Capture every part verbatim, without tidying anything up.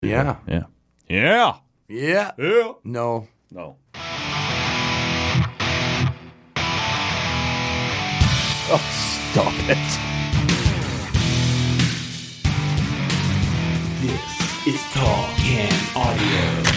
Yeah. Yeah. Yeah. Yeah. Yeah. No. No. Oh, stop it. This is Tall Can Audio.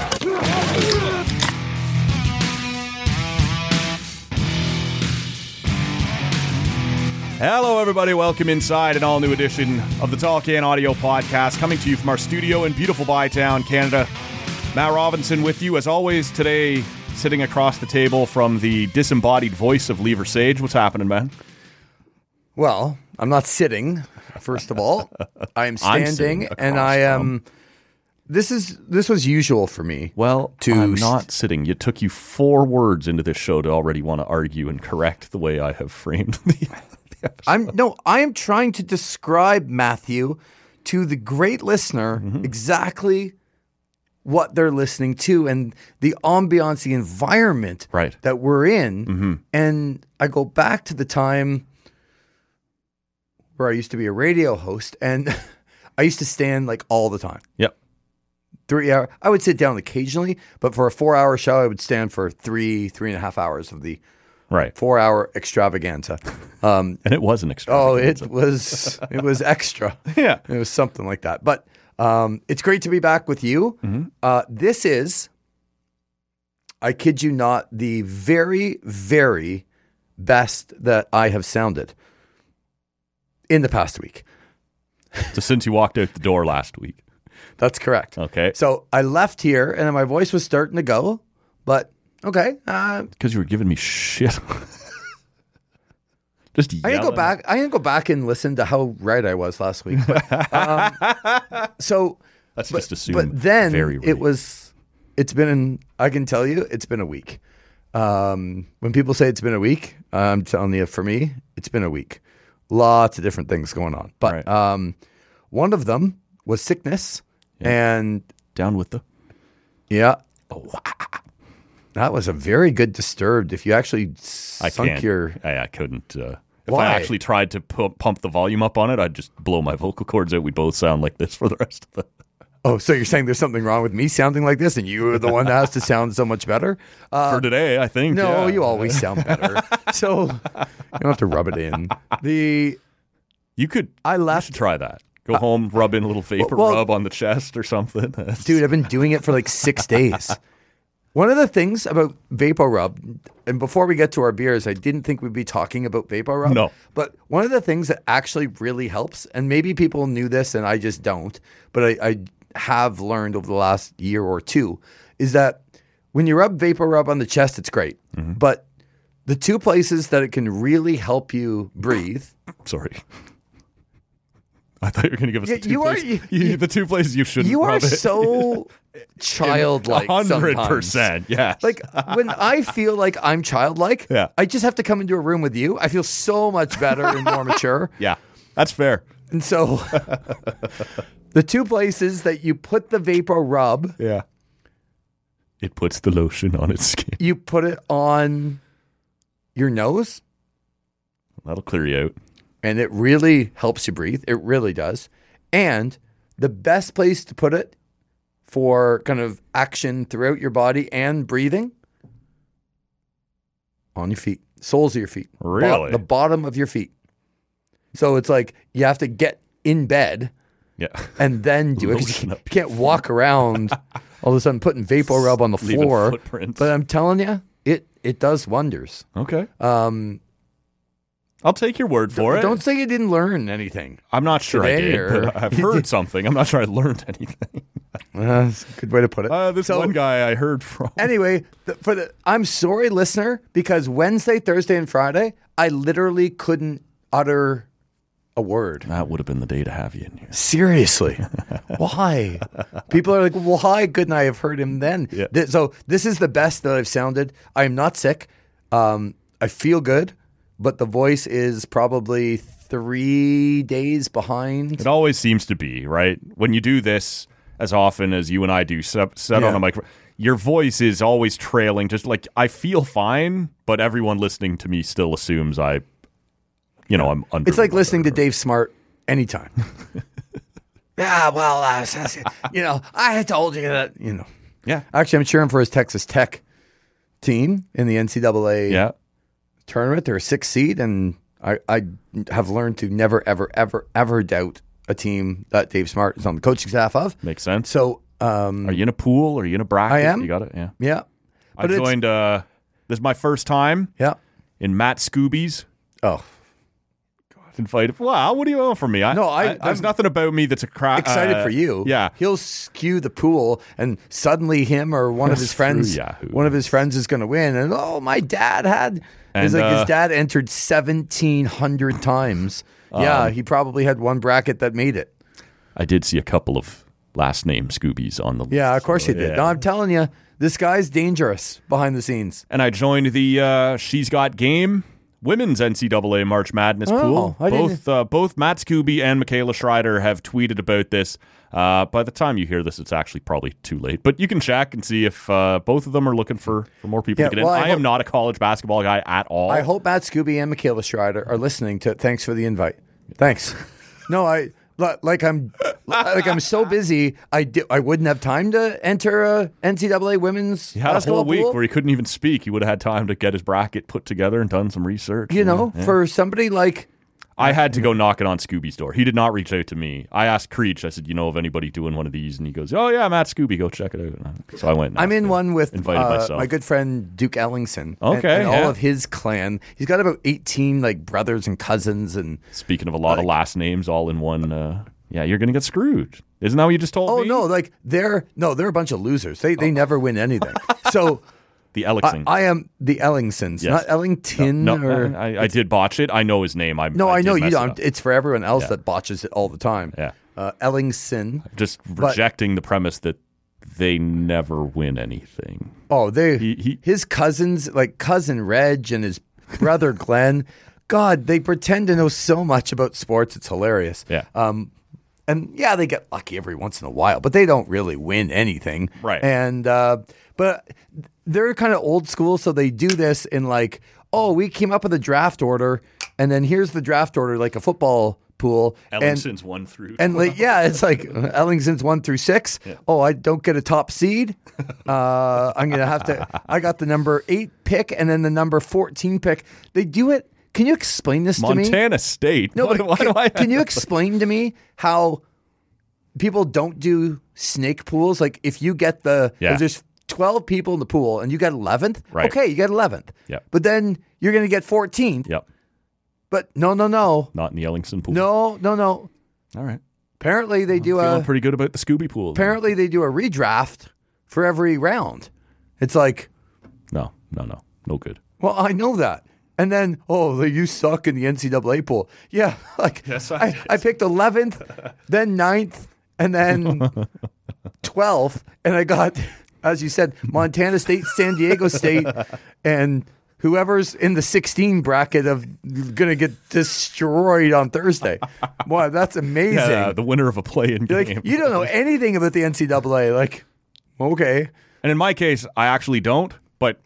Hello, everybody. Welcome inside an all-new edition of the Tall Can Audio Podcast, coming to you from our studio in beautiful Bytown, Canada. Matt Robinson with you, as always, today, sitting across the table from the disembodied voice of Lever Sage. What's happening, man? Well, I'm not sitting, first of all. I am I'm standing, sitting and across I am... from- This is this was usual for me. Well, To I'm s- not sitting. It took you four words into this show to already want to argue and correct the way I have framed the, the episode. I'm no, I am trying to describe, Matthew, to the great listener Mm-hmm. exactly what they're listening to and the ambiance, the environment Right. that we're in. Mm-hmm. And I go back to the time where I used to be a radio host, and I used to stand like all the time. Yep. Three hour. I would sit down occasionally, but for a four-hour show, I would stand for three, three and a half hours of the Right. four-hour extravaganza. Um, And it was an oh, extravaganza. it was it was extra. Yeah. It was something like that. But um, it's great to be back with you. Mm-hmm. Uh, this is, I kid you not, the very, very best that I have sounded in the past week. So since you walked out the door last week. That's correct. Okay. So I left here, and my voice was starting to go, but okay. Uh, Because you were giving me shit. Just I didn't go yelling. back. I didn't go back and listen to how right I was last week. But, um, so, Let's but, just assume. but then very right. it was. It's been. I can tell you, it's been a week. Um, when people say it's been a week, I'm telling you, for me, it's been a week. Lots of different things going on, but Right. um, one of them was sickness, and down with the. yeah. That was a very good disturbed. If you actually I sunk can't. your I, I couldn't. Uh, if Why? I actually tried to pu- pump the volume up on it, I'd just blow my vocal cords out. We'd both sound like this for the rest of the. Oh, so you're saying there's something wrong with me sounding like this, and you are the one that has to sound so much better? Uh, for today, I think. no, yeah. you always sound better. So you don't have to rub it in. The You could. I You left, should try that. Go home, rub in a little vapor well- rub on the chest or something. dude. I've been doing it for like six days. One of the things about Vapor Rub, and before we get to our beers, I didn't think we'd be talking about Vapor Rub. No. But one of the things that actually really helps, and maybe people knew this and I just don't, but I, I have learned over the last year or two, is that when you rub Vapor Rub on the chest, it's great. Mm-hmm. But the two places that it can really help you breathe. Sorry. I thought you were going to give us Yeah, the two you are- places. you- you- the two places you shouldn't. You are rub it. so childlike. hundred sometimes. percent. Yes. Like when I feel like I'm childlike, Yeah. I just have to come into a room with you. I feel so much better and more mature. yeah, that's fair. And so the two places that you put the Vapor Rub, Yeah. It puts the lotion on its skin. you put it on your nose, That'll clear you out. and it really helps you breathe. It really does. And the best place to put it for kind of action throughout your body and breathing, on your feet, soles of your feet. Bo- Really? the bottom of your feet. So it's like you have to get in bed Yeah. and then do it. 'cause Lotion You up can't walk around all of a sudden putting Vapor Rub on the Leaving floor. footprints. But I'm telling you, it it does wonders. Okay. Um, I'll take your word for it. don't say you didn't learn anything. I'm not sure I today, did, or- but I've heard something. I'm not sure I learned anything. Uh, that's a good way to put it. Uh, this So- one guy I heard from. Anyway, the, for the I'm sorry, listener, because Wednesday, Thursday, and Friday, I literally couldn't utter a word. That would have been the day to have you in here. Seriously, why? People are like, "Well, why couldn't I have heard him then?" Yeah. Th- so this is the best that I've sounded. I am not sick. Um, I feel good, but the voice is probably three days behind. It always seems to be, right? When you do this as often as you and I do, set, set Yeah. on a microphone, your voice is always trailing. Just like, I feel fine, but everyone listening to me still assumes I, you know, I'm under. It's like the listening to weather. Dave Smart anytime. Yeah, well, uh, you know, I had told you that, you know. Yeah. Actually, I'm cheering for his Texas Tech team in the N C double A Yeah. tournament. They're a sixth seed, and I, I have learned to never, ever, ever, ever doubt a team that Dave Smart is on the coaching staff of. Makes sense. So, um, Are you in a pool? Are you in a bracket? I am. You got it? Yeah. yeah. I But it's- joined, uh, this is my first time Yeah. in Matt Scooby's. Oh, Invited. Wow, what do you want from me? I, No, I- there's I'm nothing about me that's a crap. excited for you. Yeah. He'll skew the pool, and suddenly him or one of his Through friends, Yahoo. one of his friends is going to win. And oh, my dad had. It's And, like uh, his dad entered seventeen hundred times. Yeah, Um, he probably had one bracket that made it. I did see a couple of last name Scoobies on the list. Yeah, of course so, he did. yeah. No, I'm telling you, this guy's dangerous behind the scenes. And I joined the uh, She's Got Game women's N C double A March Madness Oh, pool. I didn't- Both uh, both Matt Scooby and Michaela Schreider have tweeted about this. Uh, by the time you hear this, it's actually probably too late. But you can check and see if uh, both of them are looking for, for more people Yeah, to get well, in. I I, hope- am not a college basketball guy at all. I hope Matt Scooby and Michaela Schreider are listening to. Thanks for the invite. Thanks. No, I li- like I'm like I'm so busy. I di- I wouldn't have time to enter a N C double A women's He had a basketball whole week pool. where he couldn't even speak. He would have had time to get his bracket put together and done some research. You know, Yeah. for somebody like I had to go knocking on Scooby's door. He did not reach out to me. I asked Creech, I said, you know of anybody doing one of these? And he goes, oh, yeah, Matt Scooby, go check it out. So I went. and I'm asked in him. one with Invited uh, myself. my good friend Duke Ellingson. and- Okay, and, all yeah. of his clan. He's got about eighteen like brothers and cousins, and Speaking of a lot of last names all in one, uh, yeah, you're going to get screwed. Isn't that what you just told oh me? no, like they're no, they're a bunch of losers. They they never win anything. So The I, Ellicksons. I am the Ellingsons, Yes. not Ellington no, or. I, I did botch it. I know his name. I, No, I, I, know did you mess it don't. up. It's for everyone else Yeah. that botches it all the time. Yeah. Uh, Ellingson. Just rejecting the premise that they never win anything. Oh, they. He- he- his cousins, like cousin Reg and his brother Glenn. God, they pretend to know so much about sports. It's hilarious. Yeah. Um, and yeah, they get lucky every once in a while, but they don't really win anything. Right. And uh, but they're kind of old school, so they do this in like, oh, we came up with a draft order, and then here's the draft order, like a football pool. and Ellingson's one through. And like, yeah, it's like Ellingson's one through six. Oh, I don't get a top seed. Uh, I'm gonna have to. I got the number eight pick and then the number fourteen pick. They do it. Can you explain this to me? Montana State. No, Why- but why can, do I- can you explain to me how people don't do snake pools? Like, if you get the Yeah. if there's twelve people in the pool and you get eleventh, Right. okay, you get eleventh. Yep. But then you're gonna get fourteenth. Yep. But no, no, no, Not in the Ellingson pool. no, no, no. All right. Apparently they do Feeling a. pretty good about the Scooby pool. then. Apparently they do a redraft for every round. It's like, No, no, no. No good. well, I know that. And then, oh, you suck in the N C double A pool. Yeah, like Yes, I I, did. I picked eleventh, then ninth, and then twelfth. And I got, as you said, Montana State, San Diego State, and whoever's in the sixteen bracket of going to get destroyed on Thursday. Wow, that's amazing. Yeah, the winner of a play-in You're game. like, you don't know anything about the N C double A. Like, okay. And in my case, I actually don't. But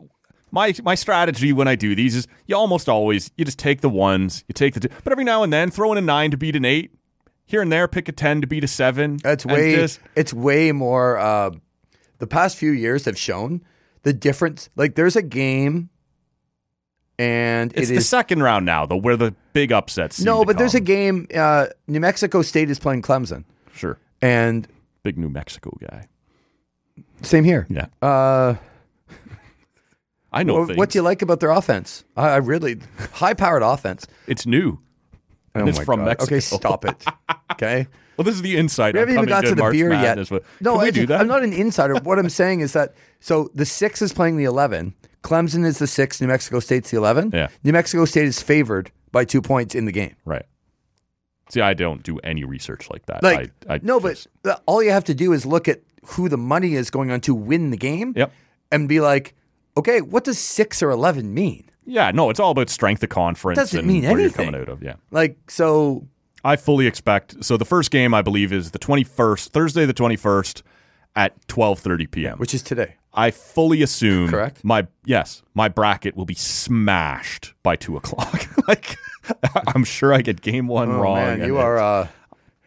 my my strategy when I do these is you almost always you just take the ones, you take the two, but every now and then throw in a nine to beat an eight. Here and there, pick a ten to beat a seven. That's and way. just- It's way more. Uh, the past few years have shown the difference. Like, there's a game, and it's it the is second round now, though, where the big upsets. seem no, to but there's a come. game. Uh, New Mexico State is playing Clemson, Sure, and big New Mexico guy. same here. Yeah, Uh, I know what, things. what do you like about their offense? I, I really high-powered offense. It's new. Oh And it's my from God. Mexico. Okay, stop it. Okay. Well, this is the insight. We haven't I'm even coming got to the March beer Madness, yet. But No, can we I, do that? I'm not an insider. What I'm saying is that so the six is playing the eleven. Clemson is the six. New Mexico State's the eleven. Yeah. New Mexico State is favored by two points in the game. Right. See, I don't do any research like that. Like I, I no, just- but the- all you have to do is look at who the money is going on to win the game. Yep. And be like, okay, what does six or eleven mean? Yeah, no, it's all about strength of conference Doesn't and mean where you're anything. coming out of. Yeah. Like, so I fully expect. So the first game, I believe, is the twenty-first, Thursday the twenty-first at twelve thirty p.m. which is today. I fully assume Correct. my yes, my bracket will be smashed by two o'clock. Like I'm sure I get game one Oh wrong. man, and you are. Uh,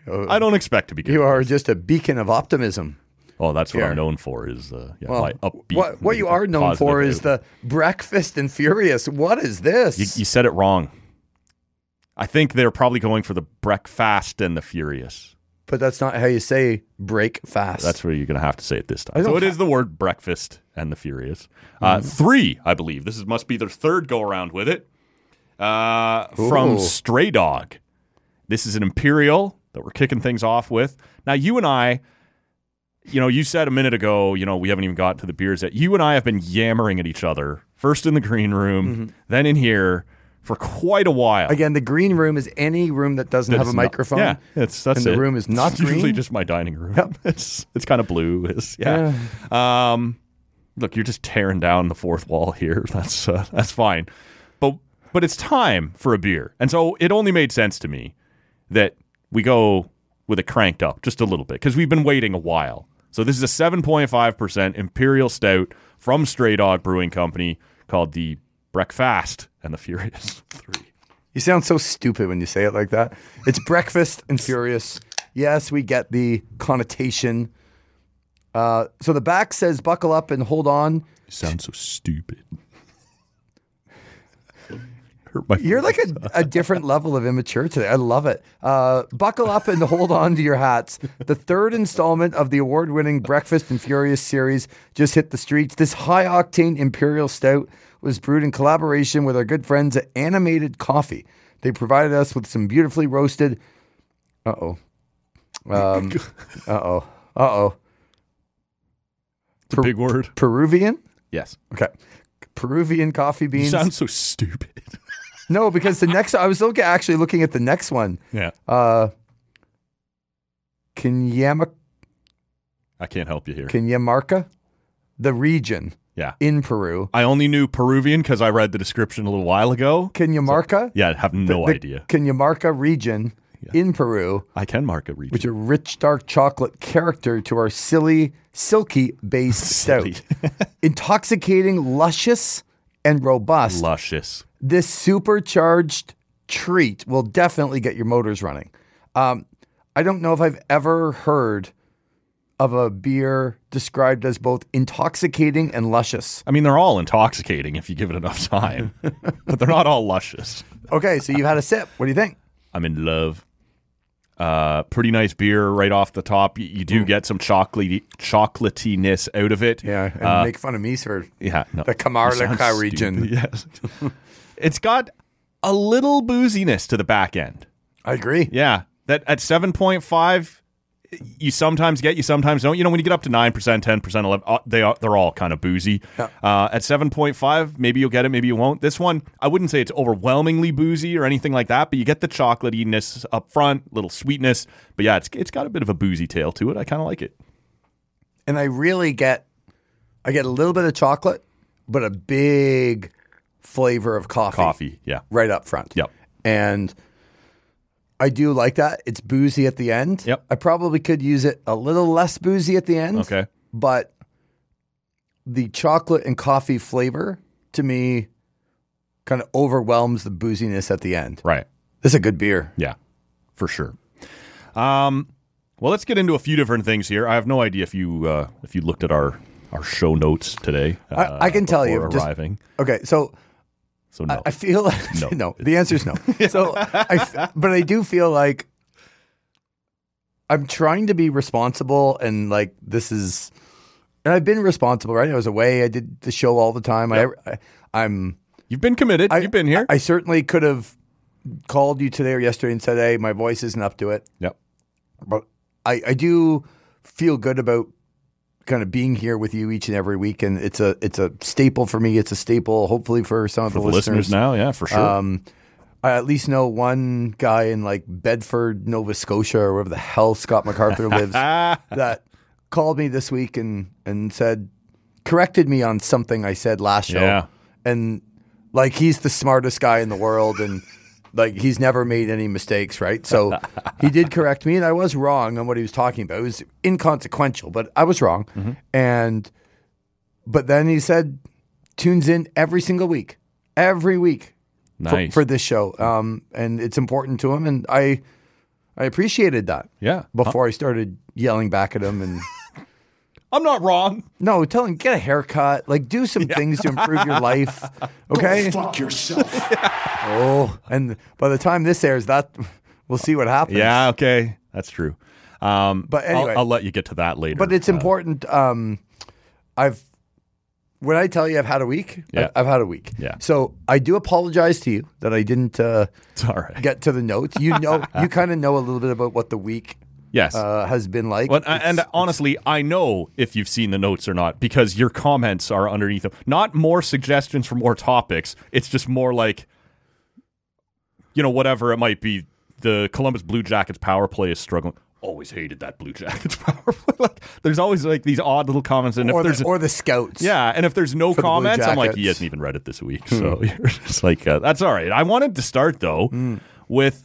I don't expect to be good. You are just a beacon of optimism. Oh, that's what Here. I'm known for. Is uh, yeah, Well, my upbeat. what what you are known for positive is the Breakfast and Furious. What is this? You, you said it wrong. I think they're probably going for the Breakfast and the Furious. But that's not how you say break fast. That's where you're going to have to say it this I time. don't So it ha- is the word Breakfast and the Furious. Uh, three, I believe. This is, must be their third go around with it. Uh, from Ooh. Stray Dog. This is an Imperial that we're kicking things off with. Now, you and I, you know, you said a minute ago, you know, we haven't even got to the beers yet. You and I have been yammering at each other, first in the green room, Mm-hmm. then in here, for quite a while. Again, the green room is any room that doesn't That have is a not- microphone. yeah, it's that's and the it. room is not It's usually green? just my dining room. Yep. It's it's kind of blue. It's, yeah. Um, look, you're just tearing down the fourth wall here. That's uh, that's fine, but but it's time for a beer, and so it only made sense to me that we go with it cranked up just a little bit because we've been waiting a while. So this is a seven point five percent Imperial Stout from Stray Dog Brewing Company called the Breakfast and the Furious Three. You sound so stupid when you say it like that. It's Breakfast and Furious. Yes, we get the connotation. Uh, so the back says buckle up and hold on. You sound so stupid. Hurt my You're like feelings. a, a different level of immature today. I love it. Uh, buckle up and hold on to your hats. The third installment of the award-winning Breakfast and Furious series just hit the streets. This high-octane Imperial Stout was brewed in collaboration with our good friends at Animated Coffee. They provided us with some beautifully roasted... Uh-oh. Um, uh-oh. Uh-oh. It's a big word. Peruvian? Yes. Okay. Peruvian coffee You beans. sound so stupid. No, because the next... I was look, actually looking at the next one. Yeah. Uh, Cayama, I can't help you here. Cajamarca, the region Yeah. in Peru. I only knew Peruvian because I read the description a little while ago. Cajamarca, Yeah, I have no the idea. Cajamarca region in Peru, I can mark a region. which a rich dark chocolate character to our silly, silky based Silly. stout. Intoxicating, luscious, and robust. Luscious. This supercharged treat will definitely get your motors running. Um, I don't know if I've ever heard of a beer described as both intoxicating and luscious. I mean, they're all intoxicating if you give it enough time, but they're not all luscious. Okay, so you've had a sip. What do you think? I'm in love. Uh, pretty nice beer right off the top. You, you do get some chocolatey, chocolatiness out of it. Yeah, and Uh, make fun of me for yeah. No, the you Camargue sound region. stupid. Yes. It's got a little booziness to the back end. I agree. Yeah, that at seven point five, you sometimes get, you sometimes don't. You know, when you get up to nine percent, ten percent, eleven, uh, they are they're all kind of boozy. Yeah. Uh, at seven point five, maybe you'll get it, maybe you won't. This one, I wouldn't say it's overwhelmingly boozy or anything like that, but you get the chocolatiness up front, little sweetness. But yeah, it's it's got a bit of a boozy tail to it. I kind of like it. And I really get, I get a little bit of chocolate, but a big flavor of coffee. Coffee, yeah. Right up front. Yep. And I do like that. It's boozy at the end. Yep. I probably could use it a little less boozy at the end. Okay. But the chocolate and coffee flavor, to me, kind of overwhelms the booziness at the end. Right. This is a good beer. Yeah, for sure. Um, well, let's get into a few different things here. I have no idea if you uh, if you looked at our, our show notes today. Uh, I, I can tell you. before Just, arriving. okay, so So no. I, I feel like No. no. The answer is no. So, I f- but I do feel like I'm trying to be responsible, and like this is, and I've been responsible, right? I was away. I did the show all the time. Yep. I, I, I'm. You've been committed. I, You've been here. I, I certainly could have called you today or yesterday and said, "Hey, my voice isn't up to it." yep. But I, I do feel good about kind of being here with you each and every week, and it's a it's a staple for me. It's a staple, hopefully, for some of For the the listeners now, yeah, for sure. Um, I at least know one guy in like Bedford, Nova Scotia, or wherever the hell Scott MacArthur lives, ah, that called me this week and and said, corrected me on something I said last show, Yeah. and like he's the smartest guy in the world, and like he's never made any mistakes, right? So he did correct me, and I was wrong on what he was talking about. It was inconsequential, but I was wrong. Mm-hmm. And but then he said, tunes in every single week, every week. nice. For, for this show, um, and it's important to him. And I, I appreciated that. Yeah. Before I started yelling back at him and I'm not wrong. no, tell him get a haircut, like do some things to improve your life. Okay. Go fuck yourself. Oh, and by the time this airs, that we'll see what happens. Yeah, okay. That's true. Um, But anyway. I'll, I'll let you get to that later. But it's Uh, important. Um, I've when I tell you I've had a week, Yeah. I, I've had a week. Yeah. So I do apologize to you that I didn't uh, It's all right. get to the notes. You know, you kind of know a little bit about what the week Yes. uh, has been like. Well, It's- and honestly, I know if you've seen the notes or not because your comments are underneath them. Not more suggestions for more topics. It's just more like, you know, whatever it might be. The Columbus Blue Jackets power play is struggling. Always hated that Blue Jackets power play. Like, there's always like these odd little comments, and if or, there's the, or the scouts. yeah, and if there's no For the Blue comments, I'm like, he Jackets. hasn't even read it this week. So you're just like, uh, that's all right. I wanted to start though with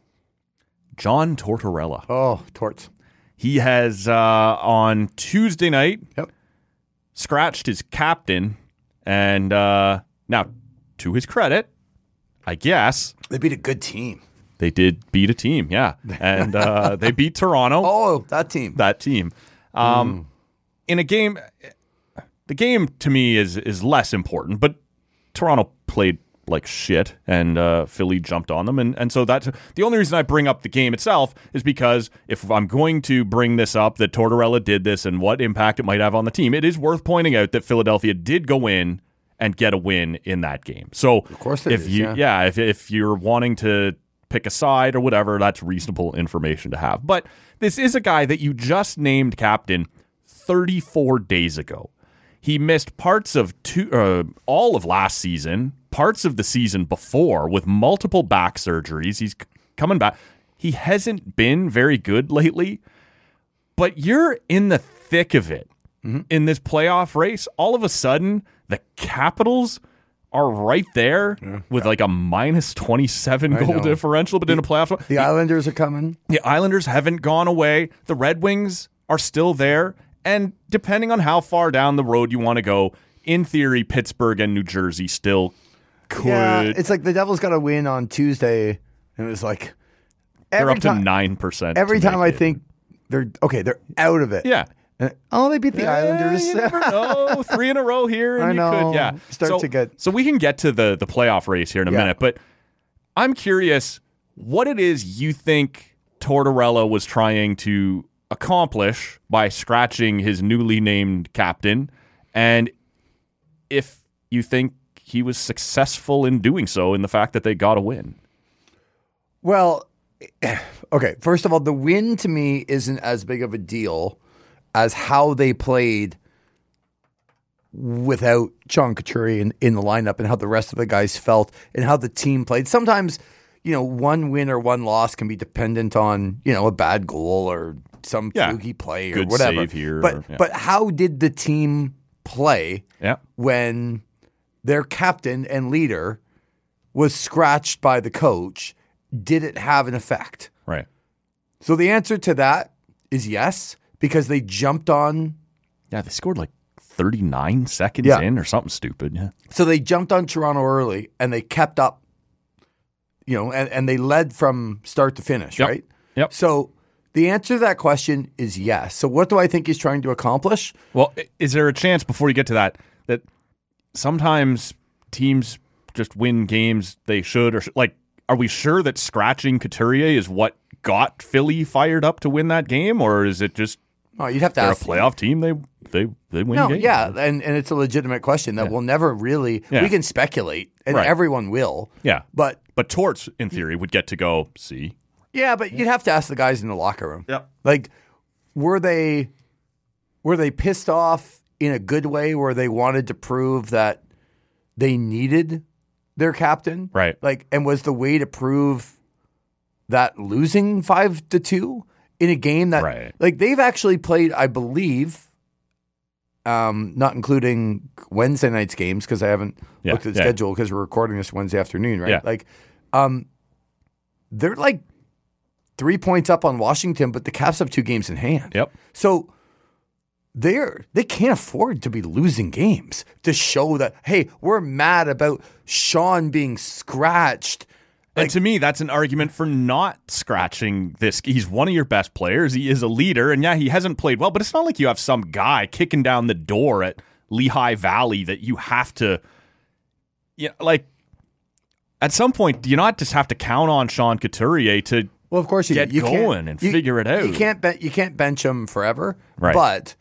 John Tortorella. Oh, torts. He has, uh, on Tuesday night, Yep. scratched his captain. And uh, now, to his credit, I guess, They beat a good team. they did beat a team. Yeah. And uh, they beat Toronto, Oh, that team. that team. Um, In a game, the game to me is, is less important, but Toronto played like shit, and uh, Philly jumped on them, and and so that's the only reason I bring up the game itself is because if I'm going to bring this up that Tortorella did this and what impact it might have on the team, it is worth pointing out that Philadelphia did go in and get a win in that game. So of course it if is, you yeah. yeah if if you're wanting to pick a side or whatever, that's reasonable information to have. But this is a guy that you just named captain thirty-four days ago. He missed parts of two, uh, all of last season, parts of the season before with multiple back surgeries. He's c- coming back. He hasn't been very good lately, but you're in the thick of it in this playoff race. All of a sudden, the Capitals are right there with like a minus twenty-seven I goal know. differential, but in a playoff. The Islanders are coming. The Islanders haven't gone away. The Red Wings are still there. And depending on how far down the road you want to go, in theory, Pittsburgh and New Jersey still could. Yeah, it's like the Devils got a win on Tuesday, and it was like they're every up to time, nine percent. every time I think they're okay, they're out of it. Yeah. And, oh, they beat the Islanders. You never know. Three in a row here. And I you know. Could, yeah. Start so, to get- So we can get to the, the playoff race here in a Yeah. minute, but I'm curious what it is you think Tortorella was trying to accomplish by scratching his newly named captain, and if you think he was successful in doing so in the fact that they got a win. Well, okay. First of all, the win to me isn't as big of a deal as how they played without Sean Couturier in, in the lineup and how the rest of the guys felt and how the team played. Sometimes, you know, one win or one loss can be dependent on, you know, a bad goal or some Yeah. fluky play or Good whatever. save here But or- yeah. but how did the team play Yeah. when their captain and leader was scratched by the coach? Did it have an effect? Right. So the answer to that is yes, because they jumped on. Yeah, they scored like thirty-nine seconds Yeah. in or something stupid. Yeah. So they jumped on Toronto early and they kept up, you know, and, and they led from start to finish, Yep. right? Yep. So the answer to that question is yes. So what do I think he's trying to accomplish? Well, i- is there a chance before you get to that that sometimes teams just win games they should or sh- like? Are we sure that scratching Couturier is what got Philly fired up to win that game, or is it just Oh, you'd have to they're a ask. playoff team? They they they win No, games. yeah, and, and it's a legitimate question that we'll never really. Yeah. We can speculate, and Right. everyone will. yeah. But But Torts, in theory, would get to go see. yeah, but you'd have to ask the guys in the locker room. Yep. Like, were they were they pissed off in a good way, where they wanted to prove that they needed their captain, Right. Like, and was the way to prove that losing five to two in a game that, Right. like, they've actually played, I believe, um, not including Wednesday night's games because I haven't Yeah, looked at the yeah. schedule because we're recording this Wednesday afternoon, right? Yeah. Like, um, they're like three points up on Washington, but the Caps have two games in hand. Yep. So they're they can't afford to be losing games to show that, hey, we're mad about Sean being scratched And to me, that's an argument for not scratching this. He's one of your best players. He is a leader. And yeah, he hasn't played well, but it's not like you have some guy kicking down the door at Lehigh Valley that you have to, you know, like, at some point, do you not just have to count on Sean Couturier to well, of course you get you going and you, figure it out? You can't, ben- you can't bench him forever. Right. But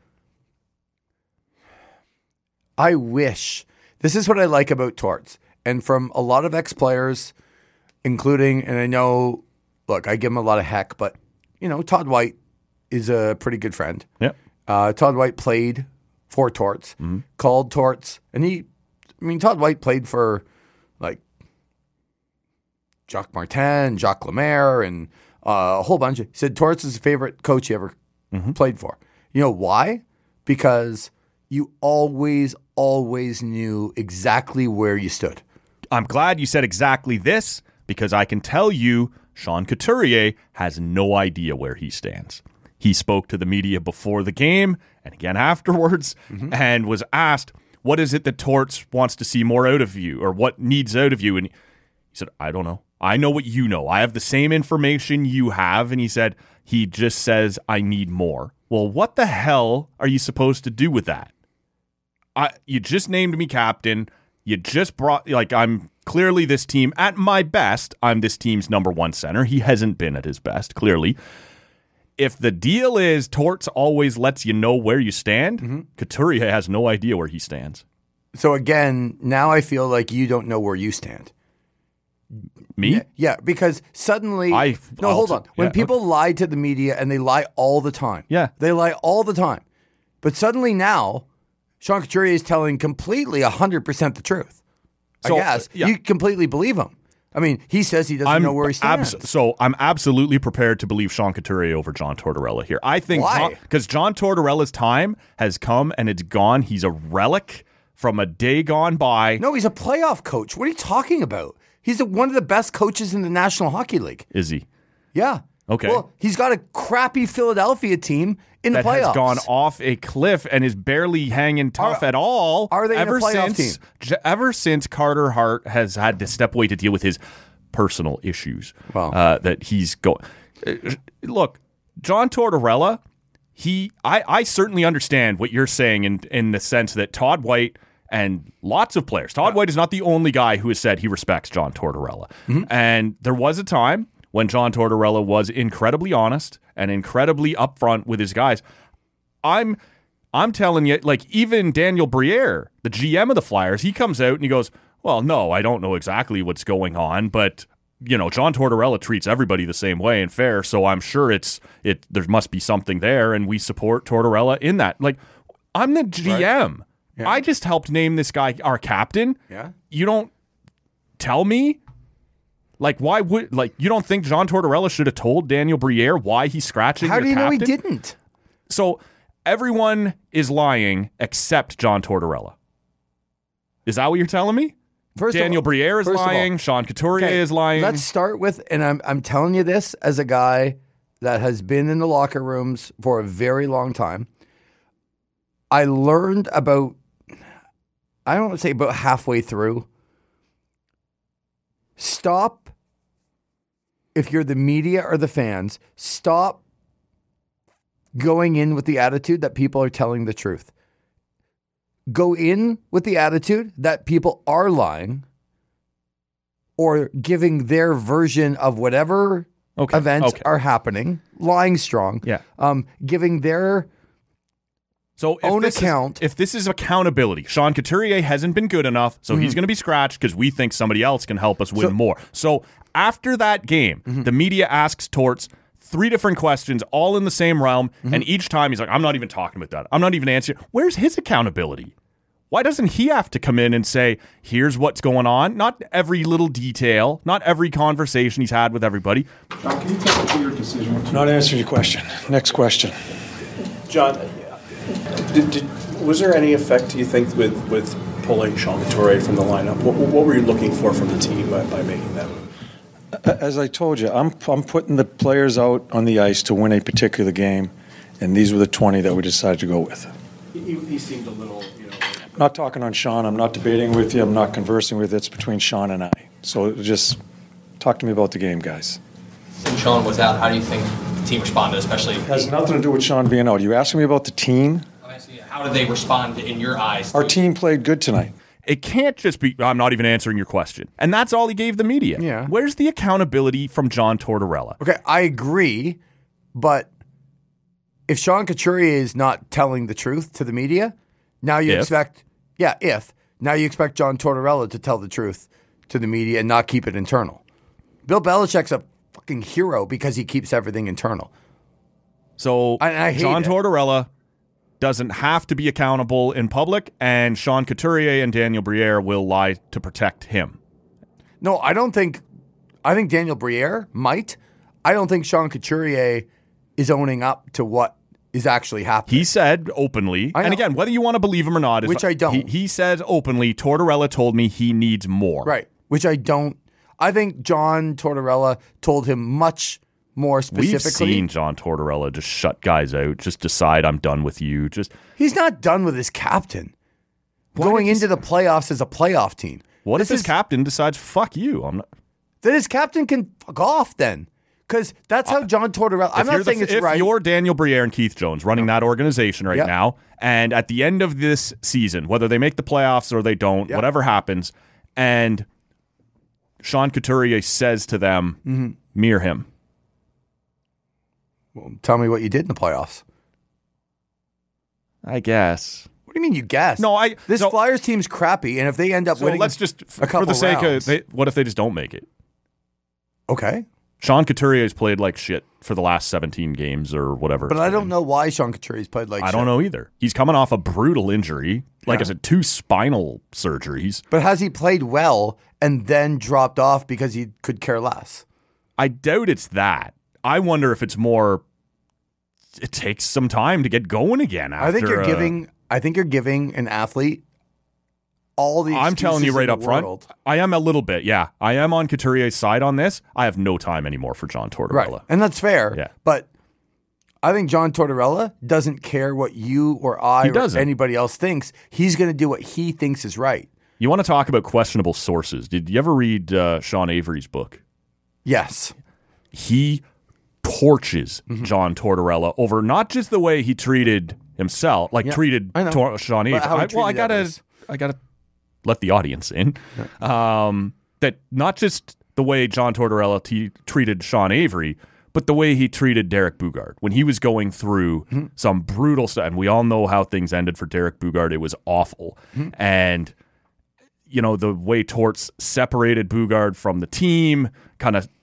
I wish, this is what I like about Torts. And from a lot of ex-players, including, and I know, look, I give him a lot of heck, but, you know, Todd White is a pretty good friend. Yeah. Uh, Todd White played for Torts, mm-hmm. called Torts, and he, I mean, Todd White played for, like, Jacques Martin, Jacques Lemaire, and uh, a whole bunch of, he said Torts is his favorite coach he ever mm-hmm. played for. You know why? Because you always, always knew exactly where you stood. I'm glad you said exactly this, because I can tell you Sean Couturier has no idea where he stands. He spoke to the media before the game and again afterwards mm-hmm. and was asked, what is it that Torts wants to see more out of you, or what needs out of you? And he said, I don't know. I know what you know. I have the same information you have. And he said, he just says, I need more. Well, what the hell are you supposed to do with that? I, you just named me captain. You just brought, like, I'm clearly this team, at my best, I'm this team's number one center. He hasn't been at his best, clearly. If the deal is Torts always lets you know where you stand, mm-hmm. Couturier has no idea where he stands. So again, now I feel like you don't know where you stand. Me? Yeah, yeah, because suddenly... I, no, I'll hold on. T- when yeah, people okay. lie to the media, and they lie all the time. Yeah. They lie all the time. But suddenly now, Sean Couturier is telling completely one hundred percent the truth. So, I guess. Yeah. You completely believe him. I mean, he says he doesn't I'm know where he stands. Abs- so I'm absolutely prepared to believe Sean Couturier over John Tortorella here. I think Why? Because John, John Tortorella's time has come and it's gone. He's a relic from a day gone by. No, he's a playoff coach. What are you talking about? He's a, one of the best coaches in the National Hockey League. Is he? Yeah. Okay. Well, he's got a crappy Philadelphia team in the that playoffs. Has gone off a cliff and is barely hanging tough are, at all. Are they ever in a playoff since, team? J- ever since Carter Hart has had to step away to deal with his personal issues wow. uh, that he's going. Uh, look, John Tortorella, he, I, I certainly understand what you're saying in in the sense that Todd White and lots of players. Todd yeah. White is not the only guy who has said he respects John Tortorella. Mm-hmm. And there was a time when John Tortorella was incredibly honest and incredibly upfront with his guys. I'm I'm telling you, like, even Daniel Briere, the G M of the Flyers, he comes out and he goes, well, no, I don't know exactly what's going on, but, you know, John Tortorella treats everybody the same way and fair, so I'm sure it's it. there must be something there, and we support Tortorella in that. Like, I'm the G M. Right. Yeah. I just helped name this guy our captain. Yeah. You don't tell me? Like, why would, like, you don't think John Tortorella should have told Daniel Briere why he's scratching How your do you captain? know he didn't? So, everyone is lying except John Tortorella. Is that what you're telling me? First Daniel all, Briere is lying. Sean Couturier okay, is lying. Let's start with, and I'm I'm telling you this as a guy that has been in the locker rooms for a very long time. I learned about, I don't want to say about halfway through. Stop, if you're the media or the fans, stop going in with the attitude that people are telling the truth. Go in with the attitude that people are lying or giving their version of whatever okay. events okay. are happening, lying strong, yeah. um, giving their so if own this account. Is, if this is accountability, Sean Couturier hasn't been good enough, so mm-hmm. he's going to be scratched because we think somebody else can help us win so, more. So after that game, mm-hmm. the media asks Torts three different questions, all in the same realm, mm-hmm. and each time he's like, I'm not even talking about that. I'm not even answering. Where's his accountability? Why doesn't he have to come in and say, here's what's going on? Not every little detail, not every conversation he's had with everybody. John, can you take us through your decision? Not answering your question. Next question. John, did, did, was there any effect, do you think, with, with pulling Sean Couturier from the lineup? What, what were you looking for from the team by, by making that move? As I told you, I'm I'm putting the players out on the ice to win a particular game, and these were the twenty that we decided to go with. He, he seemed a little, you know... I'm not talking on Sean. I'm not debating with you. I'm not conversing with you. It's between Sean and I. So it was just Talk to me about the game, guys. When Sean was out, how do you think the team responded, especially? It has nothing to do with Sean being out. You asking me about the team? How did they respond in your eyes? Our team played good tonight. It can't just be, I'm not even answering your question. And that's all he gave the media. Yeah. Where's the accountability from John Tortorella? Okay, I agree, but if Sean Couturier is not telling the truth to the media, now you If? expect, yeah, if, now you expect John Tortorella to tell the truth to the media and not keep it internal. Bill Belichick's a fucking hero because he keeps everything internal. So I- I hate John it. Tortorella doesn't have to be accountable in public, and Sean Couturier and Daniel Briere will lie to protect him. No, I don't think, I think Daniel Briere might. I don't think Sean Couturier is owning up to what is actually happening. He said openly, I and know. again, whether you want to believe him or not, is Which I don't. He, he said openly, Tortorella told me he needs more. Right, which I don't. I think John Tortorella told him much more We've specifically. seen John Tortorella just shut guys out, just decide I'm done with you. Just He's not done with his captain. Why Going did he into the playoffs as a playoff team. what This if his is- captain decides, fuck you? I'm not. Then his captain can fuck off then. Because that's how John Tortorella. I'm if not you're saying the, it's if right. you're Daniel Briere and Keith Jones running that organization right Yep. now, and at the end of this season, whether they make the playoffs or they don't, Yep. whatever happens, and Sean Couturier says to them, Mm-hmm. mirror him. Well, tell me what you did in the playoffs. I guess. What do you mean you guessed? No, I- This so- Flyers team's crappy, and if they end up So winning, let's just, a for couple the sake rounds. of, they, what if they just don't make it? Okay. Sean Couturier has played like shit for the last seventeen games or whatever. But it's I been. don't know why Sean Couturier's played like I shit. don't know either. He's coming off a brutal injury. Like Yeah. I said, two spinal surgeries. But has he played well and then dropped off because he could care less? I doubt it's that. I wonder if it's more. It takes some time to get going again. After, I think you're uh, giving. I think you're giving an athlete all the. I'm telling you excuses right in up the front. world. I am a little bit. Yeah, I am on Couturier's side on this. I have no time anymore for John Tortorella. Right, and that's fair. Yeah. But I think John Tortorella doesn't care what you or I He or doesn't. anybody else thinks. He's going to do what he thinks is right. You want to talk about questionable sources? Did you ever read uh, Sean Avery's book? Yes. He torches Mm-hmm. John Tortorella over not just the way he treated himself, like Yeah, treated I know. Tor- Sean But Avery. how he I, well, I treated gotta, others. I gotta let the audience in. Um, that not just the way John Tortorella t- treated Sean Avery, but the way he treated Derek Bugard when he was going through Mm-hmm. some brutal stuff. And we all know how things ended for Derek Bugard. It was awful. Mm-hmm. And you know, the way Torts separated Bugard from the team, kind of.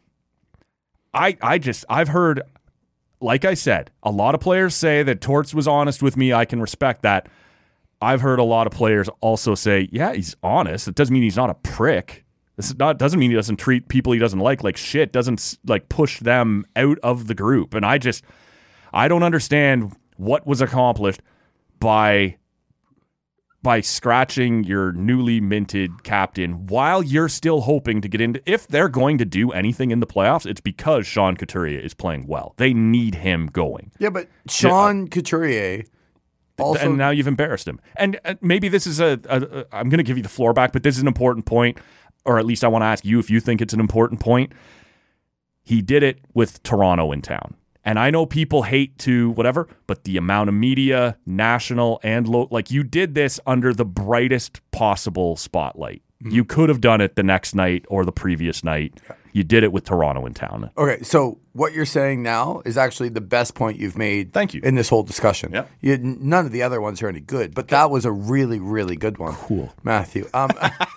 I, I just, I've heard, like I said, a lot of players say that Torts was honest with me. I can respect that. I've heard a lot of players also say, yeah, he's honest. It doesn't mean he's not a prick. This is not doesn't mean he doesn't treat people he doesn't like like shit. Doesn't like push them out of the group. And I just, I don't understand what was accomplished by by scratching your newly minted captain while you're still hoping to get into. If they're going to do anything in the playoffs, it's because Sean Couturier is playing well. They need him going. Yeah, but Sean Couturier also. and now you've embarrassed him. And uh, maybe this is a, a, a I'm going to give you the floor back, but this is an important point, or at least I want to ask you if you think it's an important point. He did it with Toronto in town. And I know people hate to whatever, but the amount of media, national and local, like you did this under the brightest possible spotlight. Mm-hmm. You could have done it the next night or the previous night. Yeah. You did it with Toronto in town. Okay, so what you're saying now is actually the best point you've made. Thank you. In this whole discussion. Yep. You, none of the other ones are any good, but that was a really, really good one. Cool. Matthew. Um,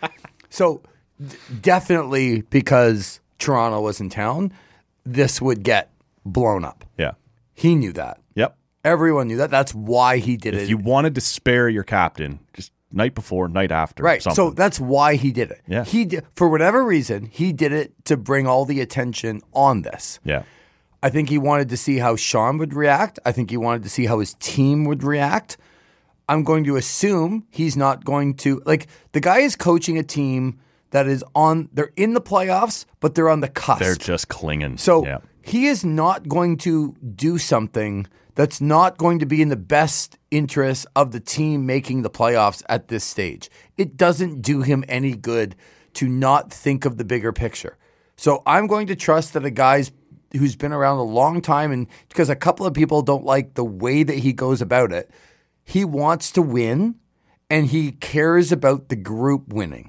so d- definitely because Toronto was in town, this would get blown up. Yeah. He knew that. Yep. Everyone knew that. That's why he did If it. you wanted to spare your captain, just night before, night after. Right. Something. So that's why he did it. Yeah. He did, for whatever reason, he did it to bring all the attention on this. Yeah. I think he wanted to see how Sean would react. I think he wanted to see how his team would react. I'm going to assume he's not going to, like, the guy is coaching a team that is on, they're in the playoffs, but they're on the cusp. They're just clinging. So yeah. he is not going to do something that's not going to be in the best interest of the team making the playoffs at this stage. It doesn't do him any good to not think of the bigger picture. So I'm going to trust that a guy's who's been around a long time, and because a couple of people don't like the way that he goes about it, he wants to win and he cares about the group winning.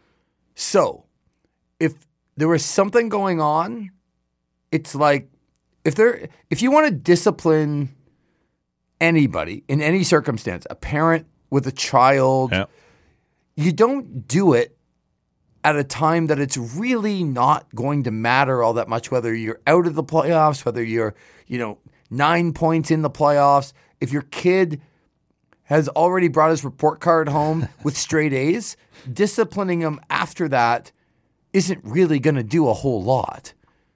So if there was something going on, it's like if there if you want to discipline anybody in any circumstance, a parent with a child, Yeah. you don't do it at a time that it's really not going to matter all that much, whether you're out of the playoffs, whether you're, you know, nine points in the playoffs. If your kid has already brought his report card home with straight A's, disciplining him after that isn't really going to do a whole lot.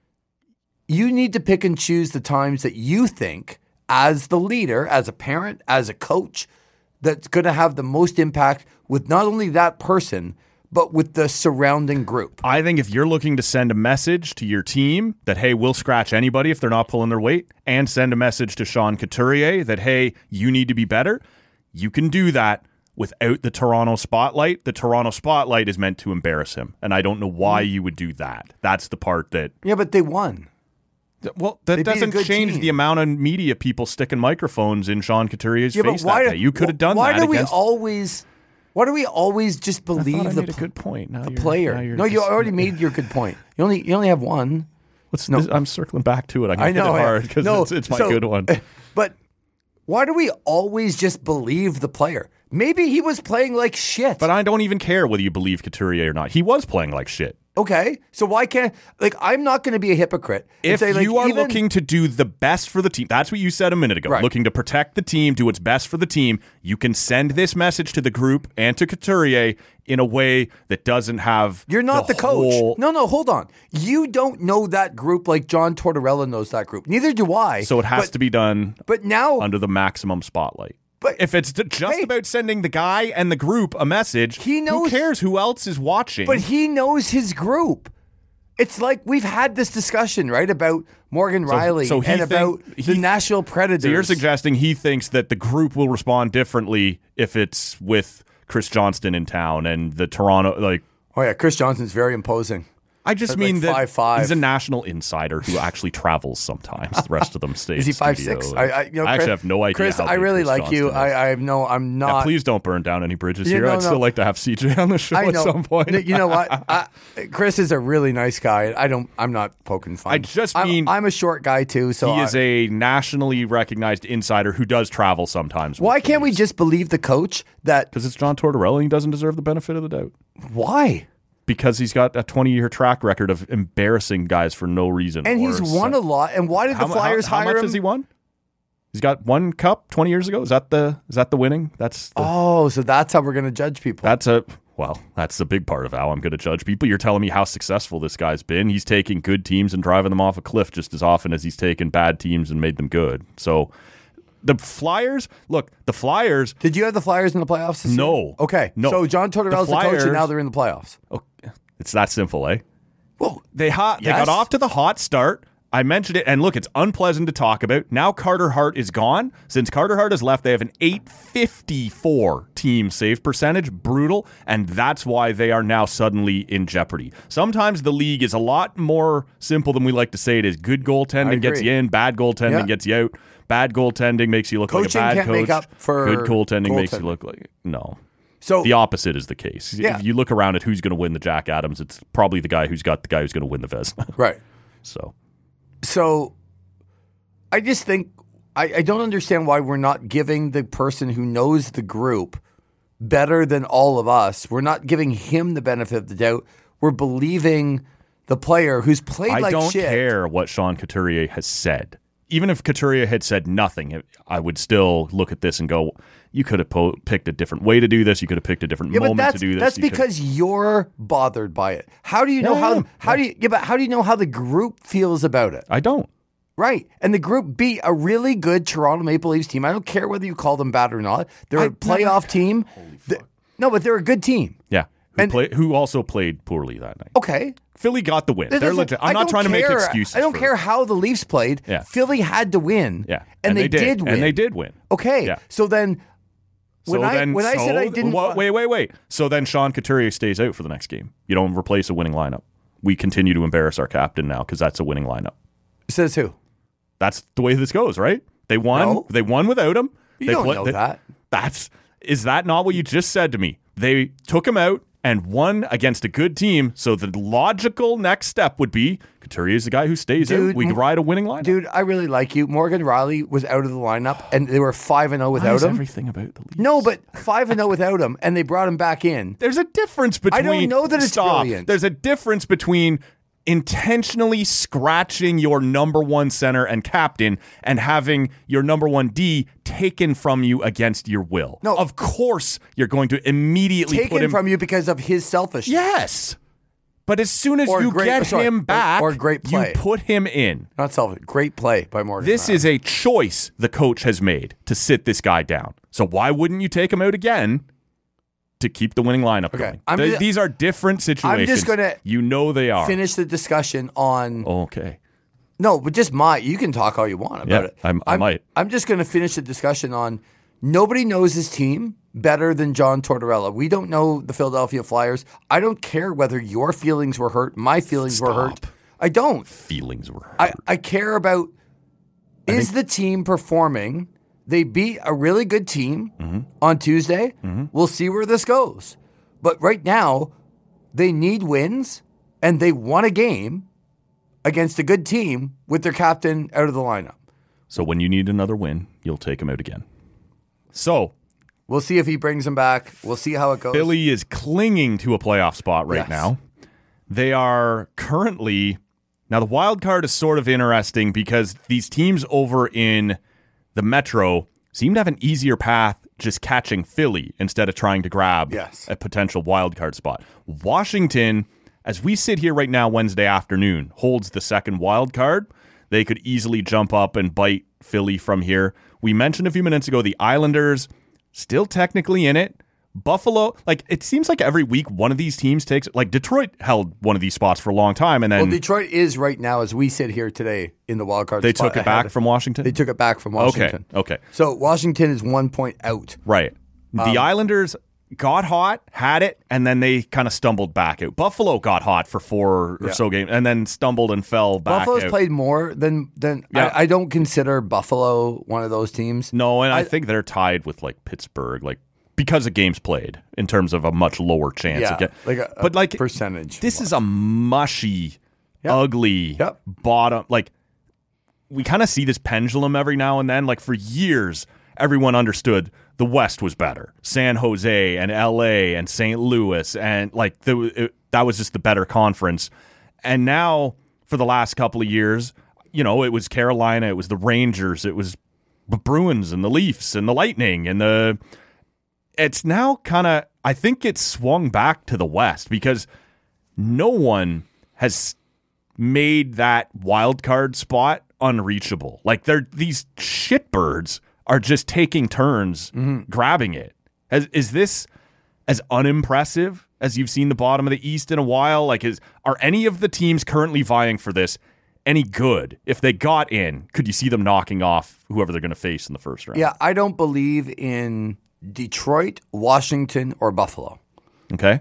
You need to pick and choose the times that you think, as the leader, as a parent, as a coach, that's going to have the most impact with not only that person, but with the surrounding group. I think if you're looking to send a message to your team that, hey, we'll scratch anybody if they're not pulling their weight, and send a message to Sean Couturier that, hey, you need to be better, you can do that without the Toronto spotlight. The Toronto spotlight is meant to embarrass him, and I don't know why you would do that. That's the part that... Yeah, but they won. Well, that They beat a doesn't good change team. the amount of media people sticking microphones in Sean Couturier's Yeah, face but why that do- day. You could have done why that do we against... always... Why do we always just I believe thought I the, made a pl- good point. Now the you're- player? now you're No, you just- already made your good point. You only you only have one. Let's, No. this- I'm circling back to it. I'm I going to hit know. it yeah. hard because No, it's, it's my so- good one. But why do we always just believe the player? Maybe he was playing like shit. But I don't even care whether you believe Couturier or not. He was playing like shit. Okay, so why can't like I'm not going to be a hypocrite and If say, like, you are even- looking to do the best for the team, that's what you said a minute ago. Right. Looking to protect the team, do what's best for the team, you can send this message to the group and to Couturier in a way that doesn't have You're not the, coach. whole- No, no, hold on. You don't know that group like John Tortorella knows that group. Neither do I. So it has but, to be done But now, under the maximum spotlight. But- if it's just Hey. about sending the guy and the group a message, He knows- who cares who else is watching? but he knows his group. It's like we've had this discussion, right, about Morgan Riley so he and think- about he- the Nashville Predators. So you're suggesting he thinks that the group will respond differently if it's with Chris Johnston in town and the Toronto, like, Oh yeah, Chris Johnson's very imposing. I just Like mean that five five. he's a national insider who actually travels sometimes. The rest of them stay. Is he in five studio. six? I, I, you know, I actually Chris- have no idea. Chris, how I big really Chris like you. Johnston is. I, I have no. I'm Yeah, not. please don't burn down any bridges Yeah, here. no, I'd still no. like to have C J on the show I know. at some point. You know what? I, Chris is a really nice guy. I don't. I'm not poking fun. I just I'm- mean- I'm, a short guy too. So he I- is a nationally recognized insider who does travel sometimes. why can't we just believe the coach that? Because it's John Tortorella and he doesn't deserve the benefit of the doubt. Why? Because he's got a twenty-year track record of embarrassing guys for no reason. And or he's won a lot. And why did How the mu- Flyers how, how hire much him? has he won? He's got one cup twenty years ago. Is that the is that the winning? That's the, Oh, so that's how we're going to judge people. that's a well, that's the big part of how I'm going to judge people. You're telling me how successful this guy's been. He's taking good teams and driving them off a cliff just as often as he's taken bad teams and made them good. So the Flyers, look, the Flyers. Did you have the Flyers in the playoffs? This No. year? Okay. No. So John Tortorella's The the, coach, and Flyers- now they're in the playoffs. Oh, it's that simple, eh? Well, They hot. They Yes. got off to the hot start. I mentioned it, and look, it's unpleasant to talk about. Now Carter Hart is gone. Since Carter Hart has left, they have an eight fifty-four team save percentage. Brutal, and that's why they are now suddenly in jeopardy. Sometimes the league is a lot more simple than we like to say it is. Good I goaltending gets agree. you in. Bad goaltending Yeah. gets you out. Bad goaltending makes you look Coaching like a bad can't coach. make up for Good goaltending, makes you goaltending. look like no. so The opposite is the case. Yeah. If you look around at who's going to win the Jack Adams, it's probably the guy who's got the guy who's going to win the Vezina. right. So So I just think I, I don't understand why we're not giving the person who knows the group better than all of us. We're not giving him the benefit of the doubt. We're believing the player who's played I like don't shit. care what Sean Couturier has said. Even if Couturier had said nothing, I would still look at this and go, you could have po- picked a different way to do this. You could have picked a different Yeah, but moment that's, to do this. that's You could- because you're bothered by it. How do you know Yeah, how yeah, how do you yeah, but how do you know how the group feels about it? I don't. Right. And the group beat a really good Toronto Maple Leafs team. I don't care whether you call them bad or not. They're a I've playoff team. Th- no, but they're a good team. Yeah. Who, And- play, who also played poorly that night. Okay. Philly got the win. It They're doesn't- legit. I I'm not don't trying to make care- excuses. I don't for care it. how the Leafs played. Yeah. Philly had to win. Yeah. And, they, did, win. And they did win. Okay. Yeah. So then when so I then, when I said so- I didn't what- wait, wait, wait. So then Sean Couturier stays out for the next game. You don't replace a winning lineup. we continue to embarrass our captain now because that's a winning lineup. Says who? That's the way this goes, right? They won. No. They won without him. You they don't pla- know they- that. That's is that not what you just said to me? They took him out and won against a good team. So the logical next step would be Couturier is the guy who stays Dude, out. We could ride a winning lineup. Dude, I really like you. Morgan Riley was out of the lineup, and they were five and zero Why without is him. everything about the Leafs? No, but five and zero without him, and they brought him back in. There's a difference between. I don't know that it's stop. brilliant. There's a difference between intentionally scratching your number one center and captain and having your number one D taken from you against your will. No. Of course you're going to immediately put Taken him from you because of his selfishness. Yes. But as soon as Or you great- get sorry, him or- back, or great play. you put him in. Not selfish. Great play by Morgan This Riley. is a choice the coach has made to sit this guy down. So why wouldn't you take him out again to keep the winning lineup Okay, going? I'm Th- just- these are different situations. gonna You know they are. finish the discussion on. Okay. No, but just my. You can talk all you want about Yeah, it. I'm- I might. I'm just going to finish the discussion on. Nobody knows his team better than John Tortorella. We don't know the Philadelphia Flyers. I don't care whether your feelings were hurt. My feelings were hurt. Stop. I don't. Feelings were hurt. I, I care about is the team performing? They beat a really good team Mm-hmm. on Tuesday. We'll see where this goes. But right now, they need wins, and they won a game against a good team with their captain out of the lineup. So when you need another win, you'll take him out again. So We'll see if he brings him back. We'll see how it goes. Philly is clinging to a playoff spot right Yes. now. They are currently now the wild card is sort of interesting because these teams over in the Metro seem to have an easier path just catching Philly instead of trying to grab Yes. a potential wild card spot. Washington, as we sit here right now Wednesday afternoon, holds the second wild card. They could easily jump up and bite Philly from here. We mentioned a few minutes ago the Islanders still technically in it. Buffalo, like it seems like every week one of these teams takes, like Detroit held one of these spots for a long time, and then Well, Detroit is right now, as we sit here today, in the wild card they spot took it ahead. back from Washington. They took it back from Washington. Okay, okay, So Washington is one point out. right. Um, The Islanders got hot, had it, and then they kind of stumbled back out. Buffalo got hot for four or Yeah. so games, and then stumbled and fell back Buffalo's out. played more than than Yeah. I, I don't consider Buffalo one of those teams. No, and I, I- think they're tied with like Pittsburgh, like because of games played in terms of a much lower chance. Yeah, of get, like a- but a like percentage. This is a mushy, Yep. ugly Yep. bottom. Like we kind of see this pendulum every now and then. Like for years, everyone understood the West was better. San Jose and L A and Saint Louis and like the, it, that was just the better conference. And now for the last couple of years, you know, it was Carolina, it was the Rangers, it was the Bruins and the Leafs and the Lightning and the. It's now kind of, I think it's swung back to the West because no one has made that wild card spot unreachable. Like they're these shitbirds are just taking turns grabbing it. Has, is this as unimpressive as you've seen the bottom of the East in a while? Like, is are any of the teams currently vying for this any good? If they got in, could you see them knocking off whoever they're going to face in the first round? Yeah, I don't believe in Detroit, Washington, or Buffalo. Okay.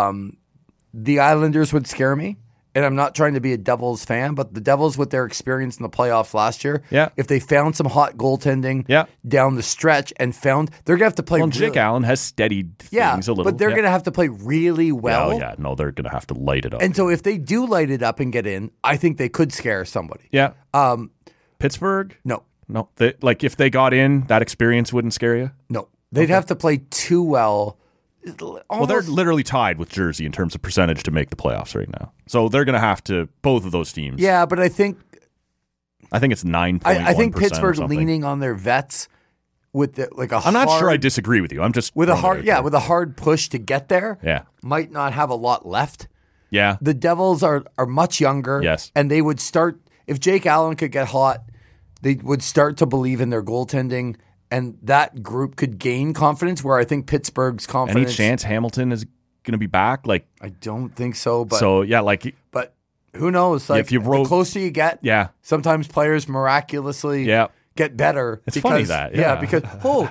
The Islanders would scare me. And I'm not trying to be a Devils fan, but the Devils, with their experience in the playoffs last year, Yeah. if they found some hot goaltending Yeah. down the stretch and found, they're going to have to play Well, really, Jake Allen has steadied things yeah, a little. but they're yeah. going to have to play really well. Oh, yeah. No, they're going to have to light it up. And so if they do light it up and get in, I think they could scare somebody. yeah. Um, Pittsburgh? no, No. They, like, if they got in, that experience wouldn't scare you? no. They'd have to play too well. Well, they're Almost- literally tied with Jersey in terms of percentage to make the playoffs right now. So they're going to have to, both of those teams. yeah, but I think I think it's nine point one percent. I, I think or Pittsburgh something. leaning on their vets with the, like a I'm not hard, sure I disagree with you. I'm just. with a throwing it hard out yeah there. with a hard push to get there. Yeah. Might not have a lot left. Yeah. The Devils are are much younger. Yes. And they would start if Jake Allen could get hot, they would start to believe in their goaltending, and that group could gain confidence. Where I think Pittsburgh's Any confidence. chance Hamilton is going to be back? Like, I don't think so. But so, yeah, like, but who knows? Like if you wrote- the closer you get, yeah. sometimes players miraculously Yeah. get better. It's because, funny that, yeah. because oh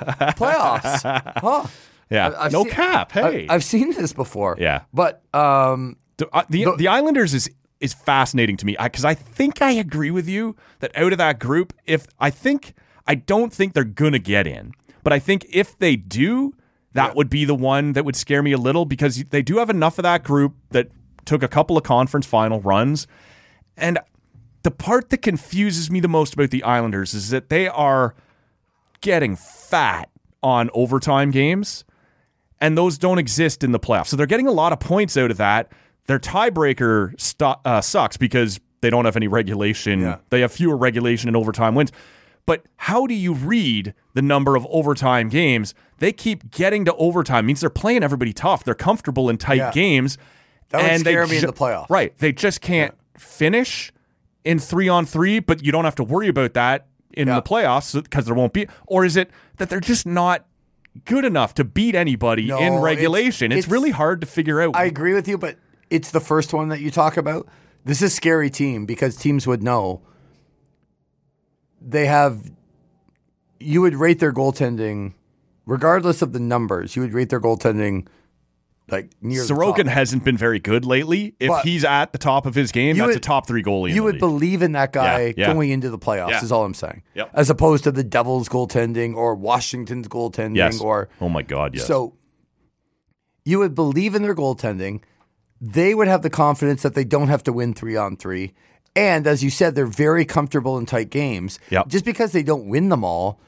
playoffs. Huh. Yeah. I- I've no seen- cap. Hey. I, I've seen this before. Yeah. But um, The, uh, the, The- the Islanders is is fascinating to me because I, I think I agree with you that out of that group, if I think I don't think they're gonna get in, but I think if they do, that Yeah. would be the one that would scare me a little because they do have enough of that group that took a couple of conference final runs. And the part that confuses me the most about the Islanders is that they are getting fat on overtime games, and those don't exist in the playoffs. So they're getting a lot of points out of that. Their tiebreaker stu- uh, sucks because they don't have any regulation. Yeah. They have fewer regulation and overtime wins. But how do you read the number of overtime games? They keep getting to overtime. It means they're playing everybody tough. They're comfortable in tight Yeah. games. That would and scare they me in the playoffs. Right. They just can't finish in three on three, but you don't have to worry about that in Yeah. the playoffs because there won't be. Or is it that they're just not good enough to beat anybody No, in it's- regulation? It's, it's- really hard to figure out. I agree with you, but it's the first one that you talk about. This is a scary team because teams would know they have. You would rate their goaltending, regardless of the numbers. You would rate their goaltending like near the Sorokin top. hasn't been very good lately. If But he's at the top of his game, you that's would- a top three goalie. in You the would league. believe in that guy Yeah, yeah. going into the playoffs. Yeah. Is all I'm saying. Yep. As opposed to the Devils' goaltending or Washington's goaltending Yes. or oh my God, yes. so. You would believe in their goaltending. They would have the confidence that they don't have to win three on three. And as you said, they're very comfortable in tight games. Yep. Just because they don't win them all,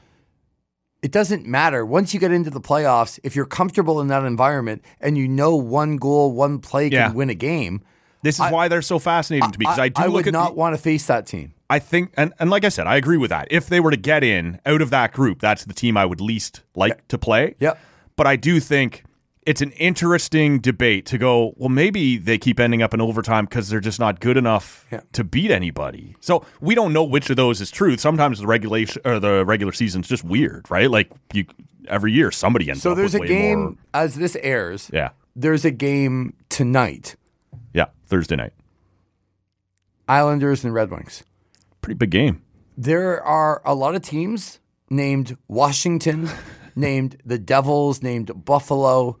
it doesn't matter. Once you get into the playoffs, if you're comfortable in that environment and you know one goal, one play can Yeah. win a game, this is I- why they're so fascinating to me because I, do look would at not the- want to face that team. I think, and, and like I said, I agree with that. If they were to get in out of that group, that's the team I would least like to play. Yep. But I do think it's an interesting debate to go, well, maybe they keep ending up in overtime because they're just not good enough Yeah. to beat anybody. So we don't know which of those is true. Sometimes the regulation or the regular season's just weird, right? Like you every year somebody ends So up there's a with way game more. as this airs. Yeah. There's a game tonight. Yeah. Thursday night. Islanders and Red Wings. Pretty big game. There are a lot of teams named Washington, named the Devils, named Buffalo,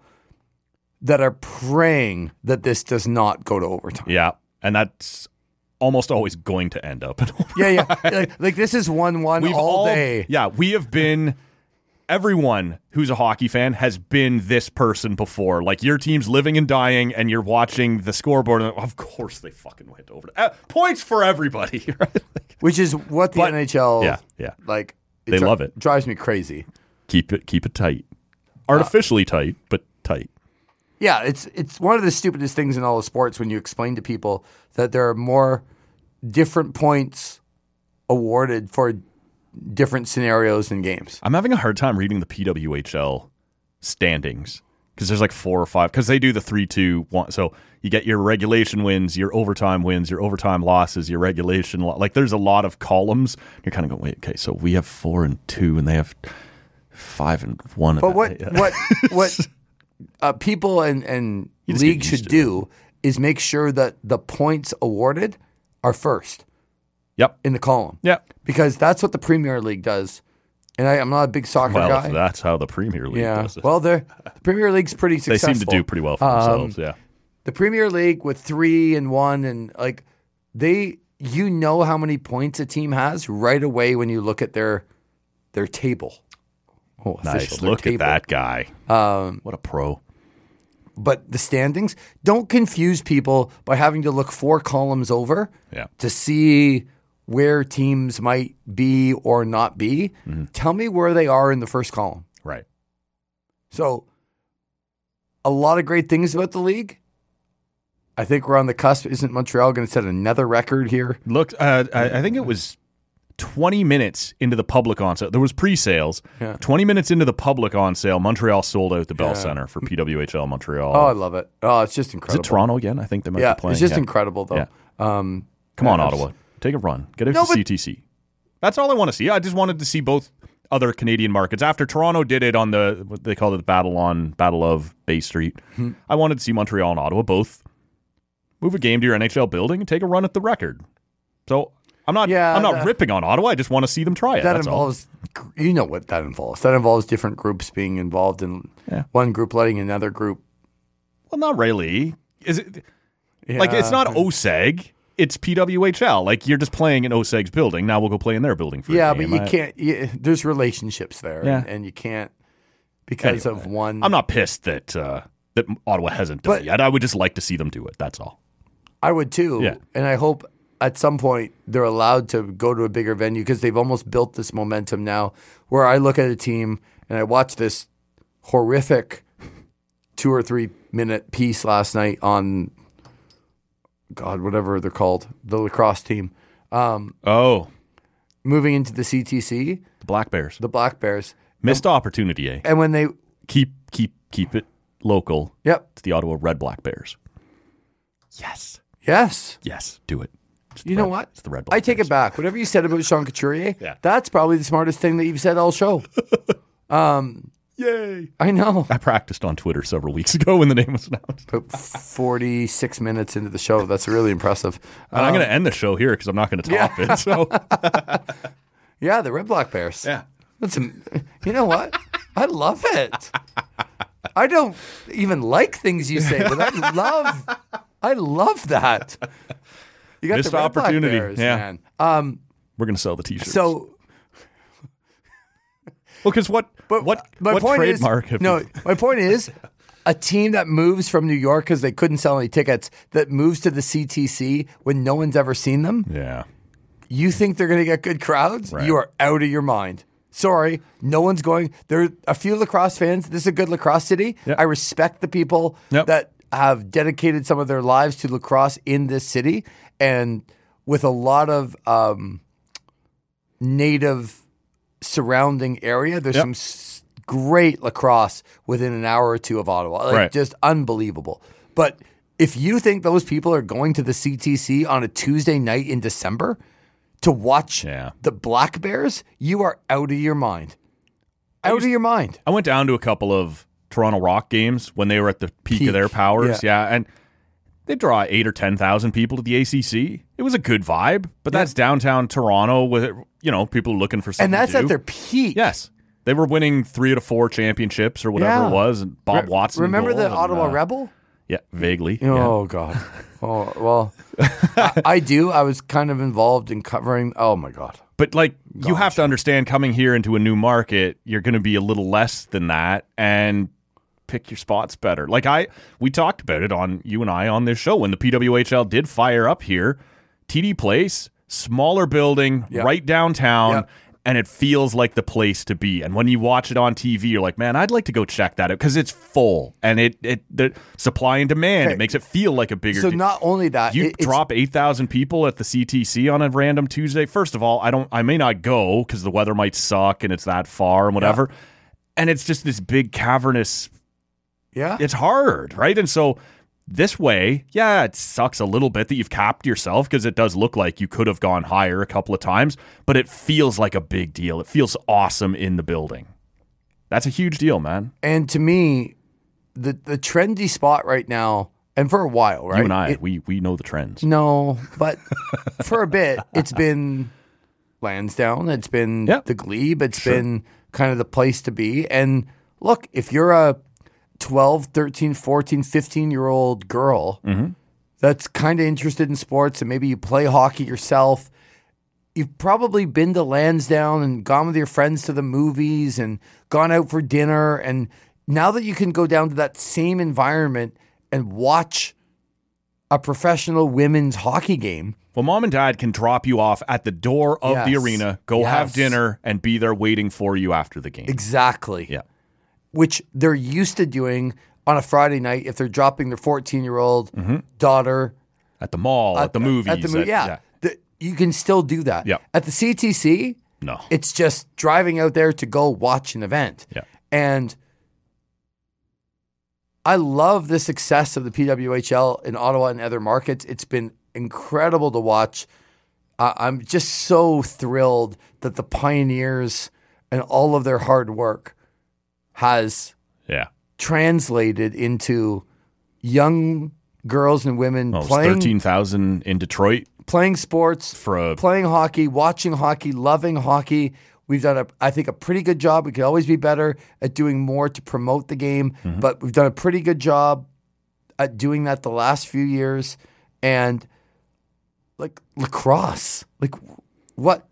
that are praying that this does not go to overtime. Yeah. And that's almost always going to end up in overtime. Yeah, yeah. like, like this is one one We've all, day. Yeah, we have been. Everyone who's a hockey fan has been this person before. Like your team's living and dying, and you're watching the scoreboard. And of course, they fucking went over. Uh, points for everybody, right? Like, Which is what the But- N H L, yeah, yeah. like They dri- love it. Drives me crazy. keep it, keep it tight, artificially tight, but tight. Yeah, it's it's one of the stupidest things in all of sports when you explain to people that there are more different points awarded for different scenarios and games. I'm having a hard time reading the P W H L standings because there's like four or five because they do the three, two, one. So you get your regulation wins, your overtime wins, your overtime losses, your regulation. Lo- like there's a lot of columns. You're kind of going, wait, okay, so we have four and two, and they have five and one. But what Yeah. what what uh, people and and You just get league used should to it. do is make sure that the points awarded are first Yep. in the column. Yep. Because that's what the Premier League does. And I, I'm not a big soccer Well, guy. if that's how the Premier League yeah. does it. Well, they're- the Premier League's pretty they successful. seem to do pretty well for Um, themselves. Yeah. The Premier League with three and one and like they you know how many points a team has right away when you look at their their table. Oh, Nice. official, their Look at table. that guy. Um, what a pro. But the standings, don't confuse people by having to look four columns over Yeah. to see where teams might be or not be. Mm-hmm. Tell me where they are in the first column. Right. So, a lot of great things about the league. I think we're on the cusp. Isn't Montreal going to set another record here? Look, uh, I, I think it was twenty minutes into the public on sale. There was pre-sales. Yeah. twenty minutes into the public on sale, Montreal sold out the Bell Yeah. Center for P W H L Montreal. Oh, I love it. Oh, it's just Is incredible. it Toronto again? I think they might Yeah, be playing. it's just yeah. incredible, though. Yeah. Um, Come on, yeah, Ottawa. Take a run. Get out No, to but- C T C. That's all I want to see. I just wanted to see both other Canadian markets. After Toronto did it on the, what they call it, the Battle on, Battle of Bay Street, Hmm. I wanted to see Montreal and Ottawa both move a game to your N H L building and take a run at the record. So I'm not Yeah, I'm not that- ripping on Ottawa. I just want to see them try it. That That's all. involves, you know what that involves. That involves different groups being involved in Yeah. one group letting another group. Well, not really. Is it? Like, it's not Yeah. O S E G. It's P W H L. Like, you're just playing in O S E G's building. Now we'll go play in their building for Yeah, a but game. you I- can't. You, there's relationships there, Yeah. and, and you can't because Anyway, of one. I'm not pissed that uh, that Ottawa hasn't done But- it yet. I would just like to see them do it. That's all. I would too. Yeah. And I hope at some point they're allowed to go to a bigger venue because they've almost built this momentum now where I look at a team and I watch this horrific two or three minute piece last night on, God, whatever they're called, the lacrosse team, Oh, moving into the C T C, the Black Bears. the Black Bears. Missed opportunity, eh? And when they, Keep, keep, keep it local. yep, It's the Ottawa Red Black Bears. Yes. yes. Yes, do it. It's the You know Red- what? It's the Red Black I take Bears. it back. Whatever you said about Sean Couturier, Yeah. that's probably the smartest thing that you've said all show. Yay. I know. I practiced on Twitter several weeks ago when the name was announced. About forty-six minutes into the show. That's really impressive. And I'm going to end the show here because I'm not going to top it. So, Yeah, the Red Black Bears. yeah. That's a, you know what? I love it. I don't even like things you say, but I love I love that. You got Missed the Red Black opportunity, Bears, yeah. man. Um We're going to sell the t-shirts. so well, because what, but what, my what point trademark is, have no, you- my point is a team that moves from New York because they couldn't sell any tickets that moves to the C T C when no one's ever seen them. Yeah. You think they're going to get good crowds? Right. You are out of your mind. Sorry, no one's going. There are a few lacrosse fans. This is a good lacrosse city. Yep. I respect the people Yep. that have dedicated some of their lives to lacrosse in this city, and with a lot of um, native surrounding area. There's Yep. some s- great lacrosse within an hour or two of Ottawa. Like, Right. just unbelievable. But if you think those people are going to the C T C on a Tuesday night in December to watch Yeah. the Black Bears, you are out of your mind. Out of your mind. I went down to a couple of Toronto Rock games when they were at the peak, Peak, of their powers. yeah. Yeah. And they draw eight or ten thousand people to the A C C. It was a good vibe, but that's downtown Toronto with, you know, people looking for something And that's to do. at their peak. Yes. They were winning three to four championships or whatever Yeah. it was. And Bob Re- Watson. Remember goal the and, Ottawa uh, Rebel? Yeah, vaguely. yeah. Oh, God. Oh, well, I, I do. I was kind of involved in covering. Oh, my God. But like you have to understand, coming here into a new market, you're going to be a little less than that and pick your spots better. Like I, we talked about it on you and I on this show when the P W H L did fire up here. T D Place, smaller building, Yep. right downtown. Yep. And it feels like the place to be. And when you watch it on T V, you're like, man, I'd like to go check that out because it's full and it it the supply and demand. Okay. It makes it feel like a bigger. So deal. not only that, You it- it's- drop eight thousand people at the C T C on a random Tuesday. First of all, I don't. I may not go because the weather might suck and it's that far and whatever. And it's just this big cavernous. Yeah. It's hard, right? And so this way, yeah, it sucks a little bit that you've capped yourself because it does look like you could have gone higher a couple of times, but it feels like a big deal. It feels awesome in the building. That's a huge deal, man. And to me, the the trendy spot right now, and for a while, right? You and I, It- we we know the trends. no, but for a bit, it's been Lansdowne. It's been Yeah. the Glebe. It's been kind of the place to be. And look, if you're a twelve, thirteen, fourteen, fifteen year old girl that's kind of interested in sports and maybe you play hockey yourself, you've probably been to Lansdowne and gone with your friends to the movies and gone out for dinner. And now that you can go down to that same environment and watch a professional women's hockey game, Well, mom and dad can drop you off at the door of the Yes. arena, go have Yes. dinner, and be there waiting for you after the game. exactly. Yeah. Which they're used to doing on a Friday night if they're dropping their fourteen-year-old daughter At the mall, at, the movies. At the movie, yeah. The- you can still do that. Yeah. At the C T C, No. it's just driving out there to go watch an event. Yeah. And I love the success of the P W H L in Ottawa and other markets. It's been incredible to watch. Uh, I'm just so thrilled that the Pioneers and all of their hard work has Yeah. translated into young girls and women Oh, it was playing thirteen thousand in Detroit playing sports, for a. playing hockey, watching hockey, loving hockey. We've done, a, I think, a pretty good job. We could always be better at doing more to promote the game, Mm-hmm. but we've done a pretty good job at doing that the last few years. and like lacrosse. Like what?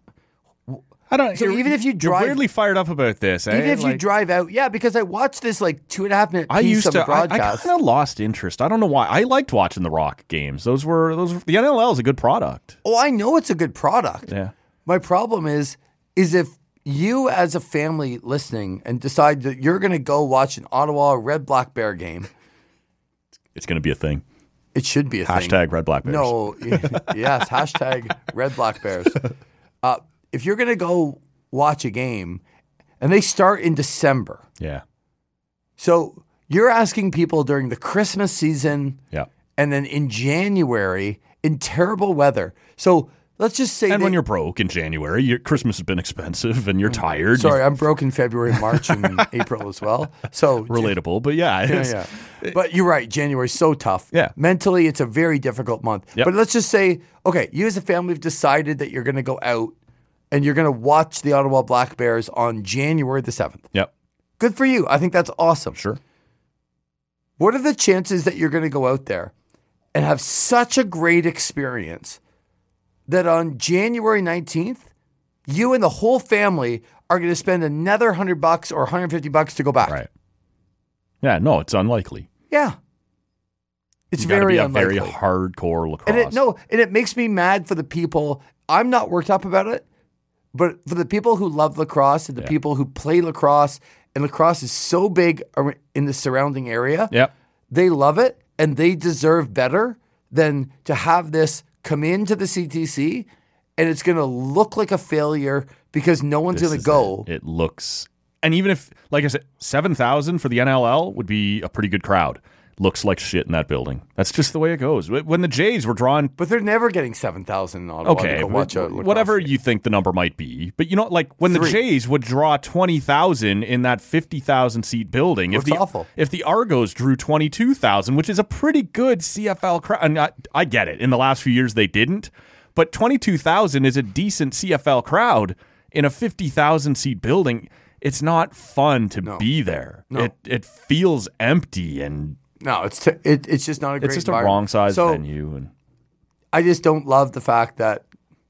I don't. So even if you drive- you're weirdly fired up about this, eh? Even if you Like, drive out, yeah, because I watched this like two and a half minute piece I used of to. the I, I broadcast. kind of lost interest. I don't know why. I liked watching the Rock games. Those were those. Were, the N L L is a good product. oh, I know it's a good product. Yeah. My problem is, is if you as a family listening and decide that you're going to go watch an Ottawa Red Black Bear game, It's going to be a thing. it should be a thing. Hashtag Red Black Bears. No, yes, hashtag Red Black Bears. Uh, if you're going to go watch a game, and they start in December, Yeah. so you're asking people during the Christmas season, Yeah. and then in January in terrible weather. So let's just say, And that- when you're broke in January, your Christmas has been expensive, and you're tired. sorry, I'm broke in February, March, and April as well. So Relatable, but yeah, it Yeah, is. yeah. But you're right. January's so tough. Yeah. Mentally, it's a very difficult month. Yep. But let's just say, okay, you as a family have decided that you're going to go out and you're going to watch the Ottawa Black Bears on January the seventh. Yep. Good for you. I think that's awesome. Sure. What are the chances that you're going to go out there and have such a great experience that on January nineteenth, you and the whole family are going to spend another one hundred bucks or one hundred fifty bucks to go back? Right. Yeah. No, it's unlikely. Yeah. It's You gotta very be a unlikely. very hardcore lacrosse. And it no, and it makes me mad for the people. I'm not worked up about it, but for the people who love lacrosse and the Yeah. people who play lacrosse, and lacrosse is so big ar- in the surrounding area, Yep. they love it and they deserve better than to have this come into the C T C and it's going to look like a failure because no one's This going to is go. It. It looks, and even if, like I said, seven thousand for the N L L would be a pretty good crowd. Looks like shit in that building. That's just the way it goes. When the Jays were drawn, But they're never getting seven thousand in Ottawa okay, to go watch a wh- lacrosse whatever game. you think the number might be, but you know, like when Three. the Jays would draw twenty thousand in that fifty thousand seat building, if It's the awful. if the Argos drew twenty two thousand, which is a pretty good C F L crowd, and I, I get it. In the last few years, they didn't, but twenty two thousand is a decent C F L crowd in a fifty thousand seat building. It's not fun to be there. No. It it feels empty and. No, it's t- it, it's just not a great It's just a environment. wrong size so, venue, and I just don't love the fact that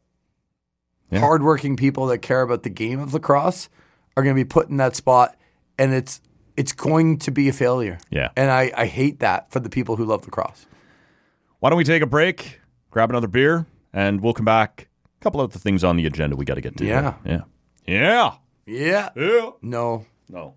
Yeah. hardworking people that care about the game of lacrosse are going to be put in that spot, and it's it's going to be a failure. Yeah. and I, I hate that for the people who love lacrosse. why don't we take a break, grab another beer, and we'll come back. A couple of the things on the agenda we got to get to. Yeah. yeah, yeah, Yeah, yeah. no, No.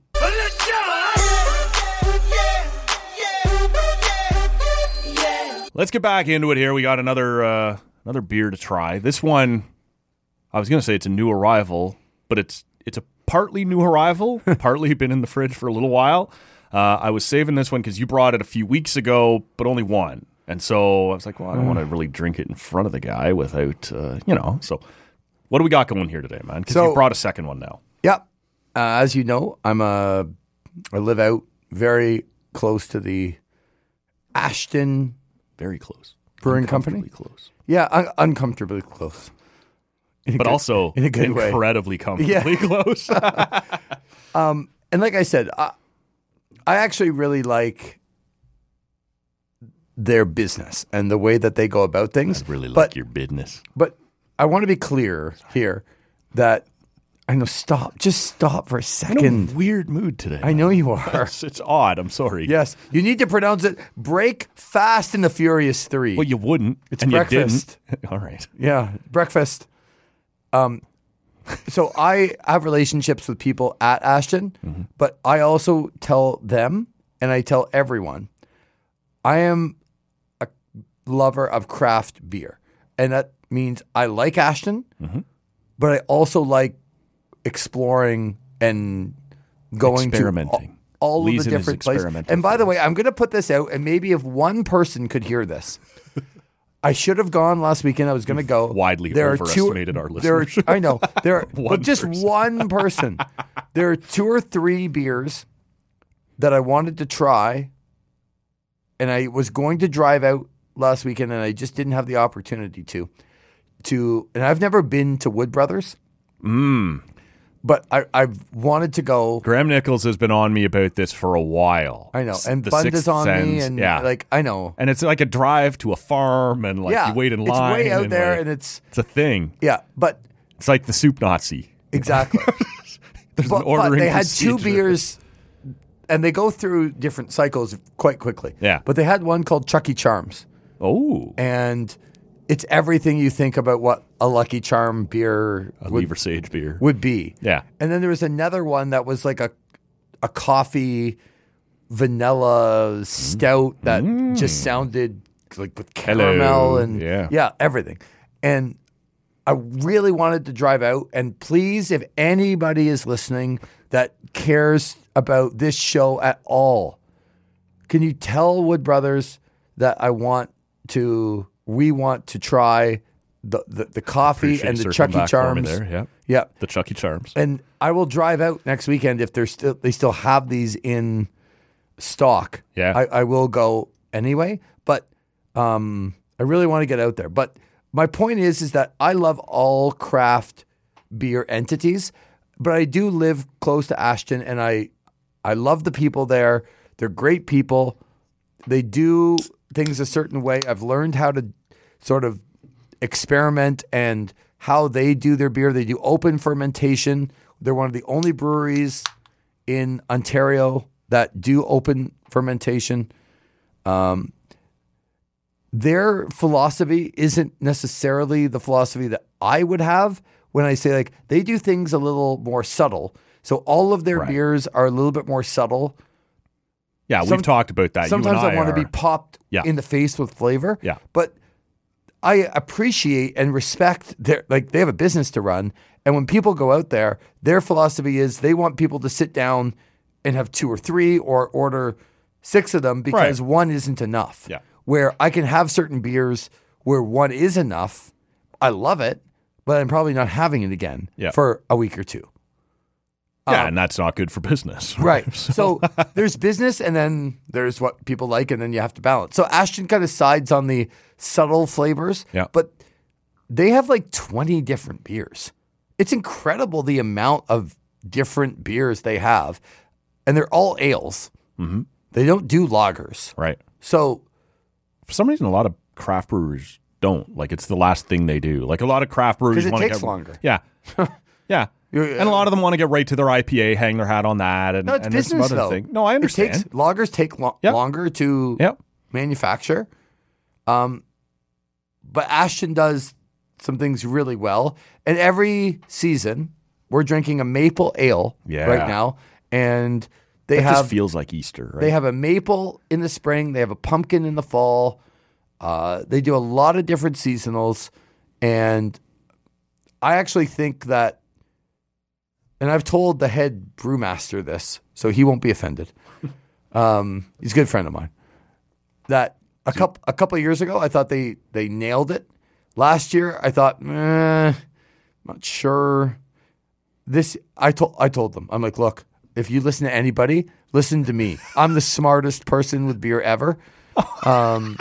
Let's get back into it here. We got another uh, another beer to try. This one, I was going to say it's a new arrival, but it's it's a partly new arrival, partly been in the fridge for a little while. Uh, I was saving this one because you brought it a few weeks ago, but only one. And so I was like, well, I don't want to really drink it in front of the guy without, uh, you know. So what do we got going here today, man? Because So- you brought a second one now. Yep. Uh, as you know, I'm a I live out very close to the Ashton. Very close. Brewing company? Uncomfortably close. Yeah, un- uncomfortably close. In a But good- also in a good way. incredibly comfortably close. And like I said, I, I actually really like their business and the way that they go about things. I really like but, your business. But I want to be clear here that I know. Stop. Just stop for a I'm in second. a weird mood today. I know you are. It's, it's odd. I'm sorry. Yes, you need to pronounce it. Break Fast and the Furious Three. Well, you wouldn't. It's and breakfast. You didn't. All right. Yeah, breakfast. Um, so I have relationships with people at Ashton, Mm-hmm. but I also tell them, and I tell everyone, I am a lover of craft beer, and that means I like Ashton, Mm-hmm. but I also like exploring and going Experimenting. to all, all of Lee's the in his different places. experimental And by the phase. way, I'm going to put this out, and maybe if one person could hear this. I should have gone last weekend. I was going to go. widely There are two- overestimated our there are- listenership. I know. There are, One but just person. one person. There are two or three beers that I wanted to try, and I was going to drive out last weekend, and I just didn't have the opportunity to. To and I've never been to Wood Brothers, Mm. but I, I've wanted to go. Graham Nichols has been on me about this for a while. I know, and The Bund Sixth is on me, Sense, and yeah. like I know, And it's like a drive to a farm, and like yeah, you wait in it's line. way out and, there, like, and it's it's a thing. yeah, but It's like the soup Nazi. exactly. There's but, an ordering but they had two procedure. beers, and they go through different cycles quite quickly. Yeah. but they had one called Chucky Charms, Oh, and it's everything you think about what a Lucky Charm beer a would, Lever Sage beer. would be. Yeah. And then there was another one that was like a a coffee vanilla stout that just sounded like with caramel Hello. and Yeah. yeah, everything. And I really wanted to drive out. And please, if anybody is listening that cares about this show at all, can you tell Wood Brothers that I want to, we want to try the the, the coffee Appreciate and you the circling Chucky back for me Charms. there, yeah. Yeah. The Chucky Charms. And I will drive out next weekend if they're still they still have these in stock. Yeah. I, I will go anyway. But um, I really want to get out there. But my point is, is that I love all craft beer entities, but I do live close to Ashton, and I I love the people there. They're great people. They do things a certain way. I've learned how to sort of experiment and how they do their beer. They do open fermentation. They're one of the only breweries in Ontario that do open fermentation. Um, their philosophy isn't necessarily the philosophy that I would have when I say, like, they do things a little more subtle. So all of their Right. beers are a little bit more subtle. Yeah, Some- we've talked about that. Sometimes you and I, want to are- be popped Yeah. in the face with flavor. Yeah. But I appreciate and respect their, like, they have a business to run. And when people go out there, their philosophy is they want people to sit down and have two or three or order six of them because Right. one isn't enough. Yeah. Where I can have certain beers where one is enough. I love it, but I'm probably not having it again Yeah. for a week or two. Yeah, and that's not good for business. Right. So there's business, and then there's what people like, and then you have to balance. So Ashton kind of sides on the subtle flavors, Yeah. but they have like twenty different beers. It's incredible the amount of different beers they have, and they're all ales. Mhm. They don't do lagers. Right. So For some reason, a lot of craft brewers don't. Like, it's the last thing they do. Like, a lot of craft brewers 'Cause it want to takes get longer. Yeah. Yeah. You're- And a lot of them want to get right to their I P A, hang their hat on that, and, no, it's and there's some business other though. thing. No, I understand. It takes, lagers take lo- Yep. longer to Yep. manufacture. Um, but Ashton does some things really well. And every season, we're drinking a maple ale Yeah. right now, and they It have just feels like Easter, right? they have a maple in the spring. They have a pumpkin in the fall. Uh, they do a lot of different seasonals, and I actually think that. And I've told the head brewmaster this, so he won't be offended. Um, he's a good friend of mine. That a couple a couple of years ago, I thought they they nailed it. Last year, I thought, eh, not sure. This I told I told them, I'm like, look, if you listen to anybody, listen to me. I'm the smartest person with beer ever. Um,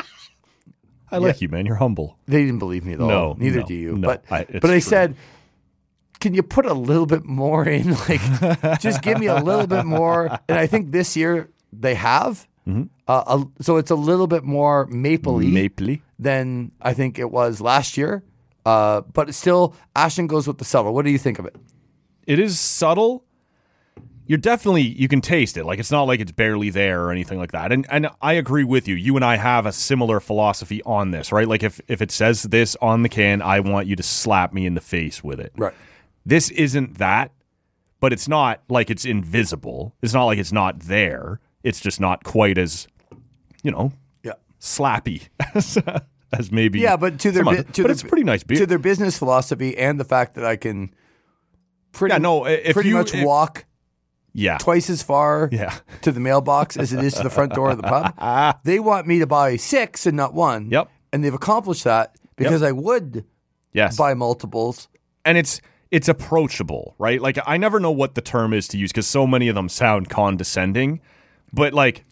I like you, man. You're humble. they didn't believe me though. No, neither no, do you. no. but I- it's but I true. said, can you put a little bit more in? Like, just give me a little bit more. And I think this year they have. Mm-hmm. Uh, a, so it's a little bit more mapley Mapley. than I think it was last year. Uh, but it's still, Ashton goes with the subtle. What do you think of it? It is subtle. You're definitely, you can taste it. Like, it's not like it's barely there or anything like that. And and I agree with you. You and I have a similar philosophy on this, right? Like, if, if it says this on the can, I want you to slap me in the face with it. Right. This isn't that, but it's not like it's invisible. It's not like it's not there. It's just not quite as, you know, Yeah. slappy as, as maybe. Yeah, but to their some bu- other- to but their, it's pretty nice beer. To their business philosophy and the fact that I can pretty, Yeah, no, if pretty you- much if- walk yeah. twice as far Yeah. to the mailbox as it is to the front door of the pub. They want me to buy six and not one. Yep. And they've accomplished that because I would Yes. buy multiples. And it's it's approachable, right? Like, I never know what the term is to use because so many of them sound condescending. But like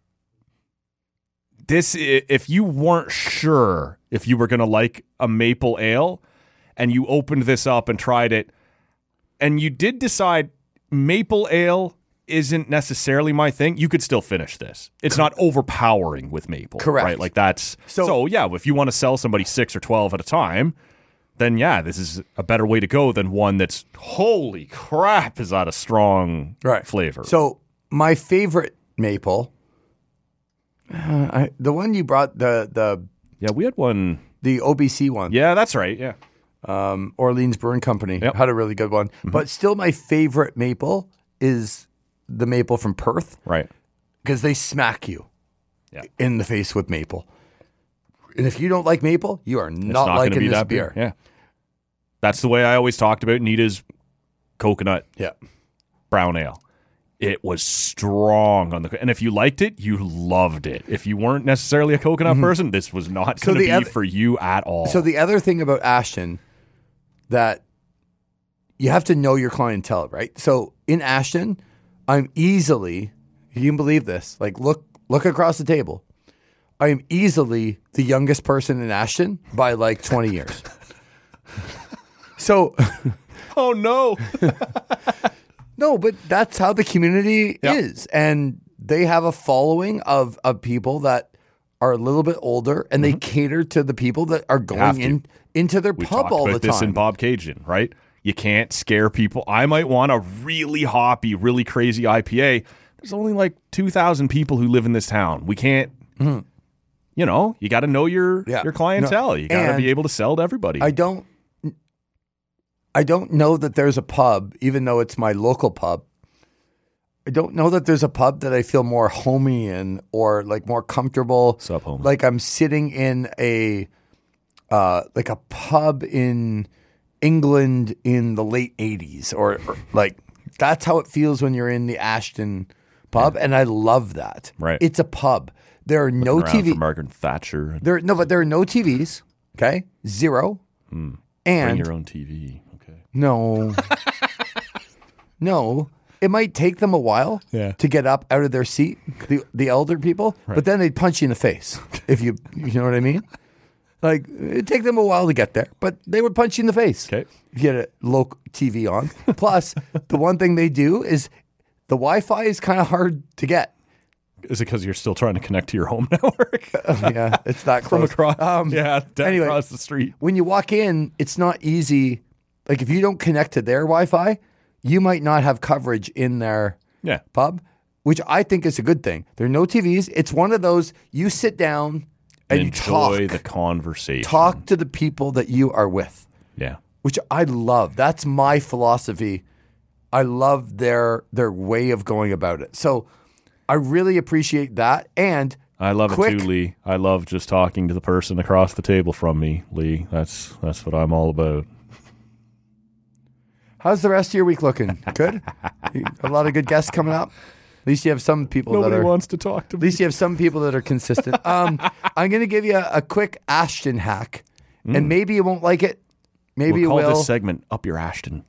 this, i- if you weren't sure if you were going to like a maple ale and you opened this up and tried it, and you did decide maple ale isn't necessarily my thing, you could still finish this. It's not overpowering with maple. Correct. Right? Like that's So- so, yeah, if you want to sell somebody six or twelve at a time, then yeah, this is a better way to go than one that's holy crap is that a strong Right. flavor. So my favorite maple, uh, I, the one you brought, the the yeah, we had one. the O B C one, Yeah, that's right. Yeah. um, Orleans Brewing Company Yep. had a really good one. But still, my favorite maple is the maple from Perth Right. because they smack you Yeah. in the face with maple. And if you don't like maple, you are It's not, gonna liking be this that beer. Yeah. That's the way I always talked about Nita's coconut Yeah. brown ale. It was strong on the, and if you liked it, you loved it. If you weren't necessarily a coconut person, this was not So going to the be other- for you at all. So the other thing about Ashton that you have to know your clientele, right? So in Ashton, I'm easily, you can believe this, like look look across the table. I am easily the youngest person in Ashton by like twenty years. So oh no, no, but that's how the community Yeah. is. And they have a following of, of people that are a little bit older and they cater to the people that are have going to. in into their we pub talked all the about this time. in Bob Cajun, right? You can't scare people. I might want a really hoppy, really crazy I P A. There's only like two thousand people who live in this town. We can't. You know, you got to know your Yeah. your clientele. No. You got to And be able to sell to everybody. I don't I don't know that there's a pub, even though it's my local pub. I don't know that there's a pub that I feel more homey in or like more comfortable. Sup, homie? Like I'm sitting in a uh, like a pub in England in the late eighties or, or like that's how it feels when you're in the Ashton pub, and I love that. Right. It's a pub. There are no Around T V. for Margaret Thatcher. There no, but there are no T Vs. Okay, zero. Bring And your own T V. Okay. no, no. It might take them a while Yeah. to get up out of their seat, the the elder people, but then they'd punch you in the face if you you know what I mean. Like it'd take them a while to get there, but they would punch you in the face. Okay. If you had a local T V on. Plus, the one thing they do is the Wi-Fi is kind of hard to get. Is it because you're still trying to connect to your home network Yeah, it's that from close. across? Um, yeah, down anyway. across the street. When you walk in, it's not easy. Like if you don't connect to their Wi-Fi, you might not have coverage in their Yeah. pub, which I think is a good thing. There are no T Vs. It's one of those you sit down and you Enjoy talk, the conversation. talk to the people that you are with, Yeah. which I love. That's my philosophy. I love their their way of going about it. So I really appreciate that. And I love quick, it too, Lee. I love just talking to the person across the table from me, Lee. That's that's what I'm all about. How's the rest of your week looking? Good? A lot of good guests coming up? At least you have some people Nobody that are... wants to talk to At me. least you have some people that are consistent. Um, I'm going to give you a, a quick Ashton hack, and maybe you won't like it. Maybe We'll call you will. this segment Up Your Ashton.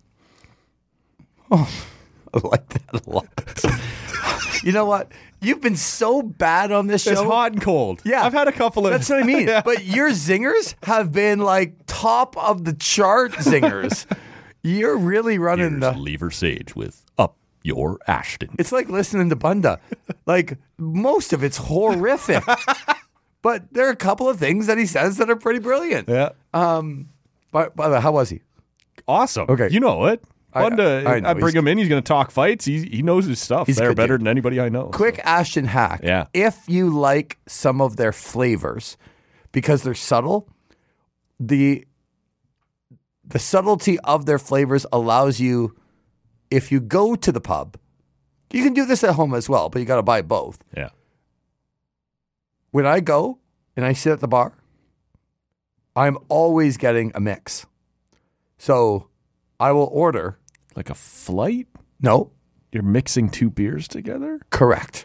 I like that a lot. You know what? You've been so bad on this show. It's hot and cold. Yeah. I've had a couple of... That's what I mean. Yeah. But your zingers have been like top of the chart zingers. You're really running Here's the... Lever Sage with Up Your Ashton. It's like listening to Bunda. Like most of it's horrific. But there are a couple of things that he says that are pretty brilliant. Yeah. By, by the way, how was he? Awesome. Okay. You know it. I- Fun to I know. I bring He's- him in. He's going to talk fights. He he knows his stuff. He's a They're good better dude. than anybody I know. Quick Ashton hack. Yeah. If you like some of their flavors because they're subtle, the the subtlety of their flavors allows you, if you go to the pub, you can do this at home as well, but you got to buy both. Yeah. When I go and I sit at the bar, I'm always getting a mix. So I will order. Like a flight? No, You're mixing two beers together? correct.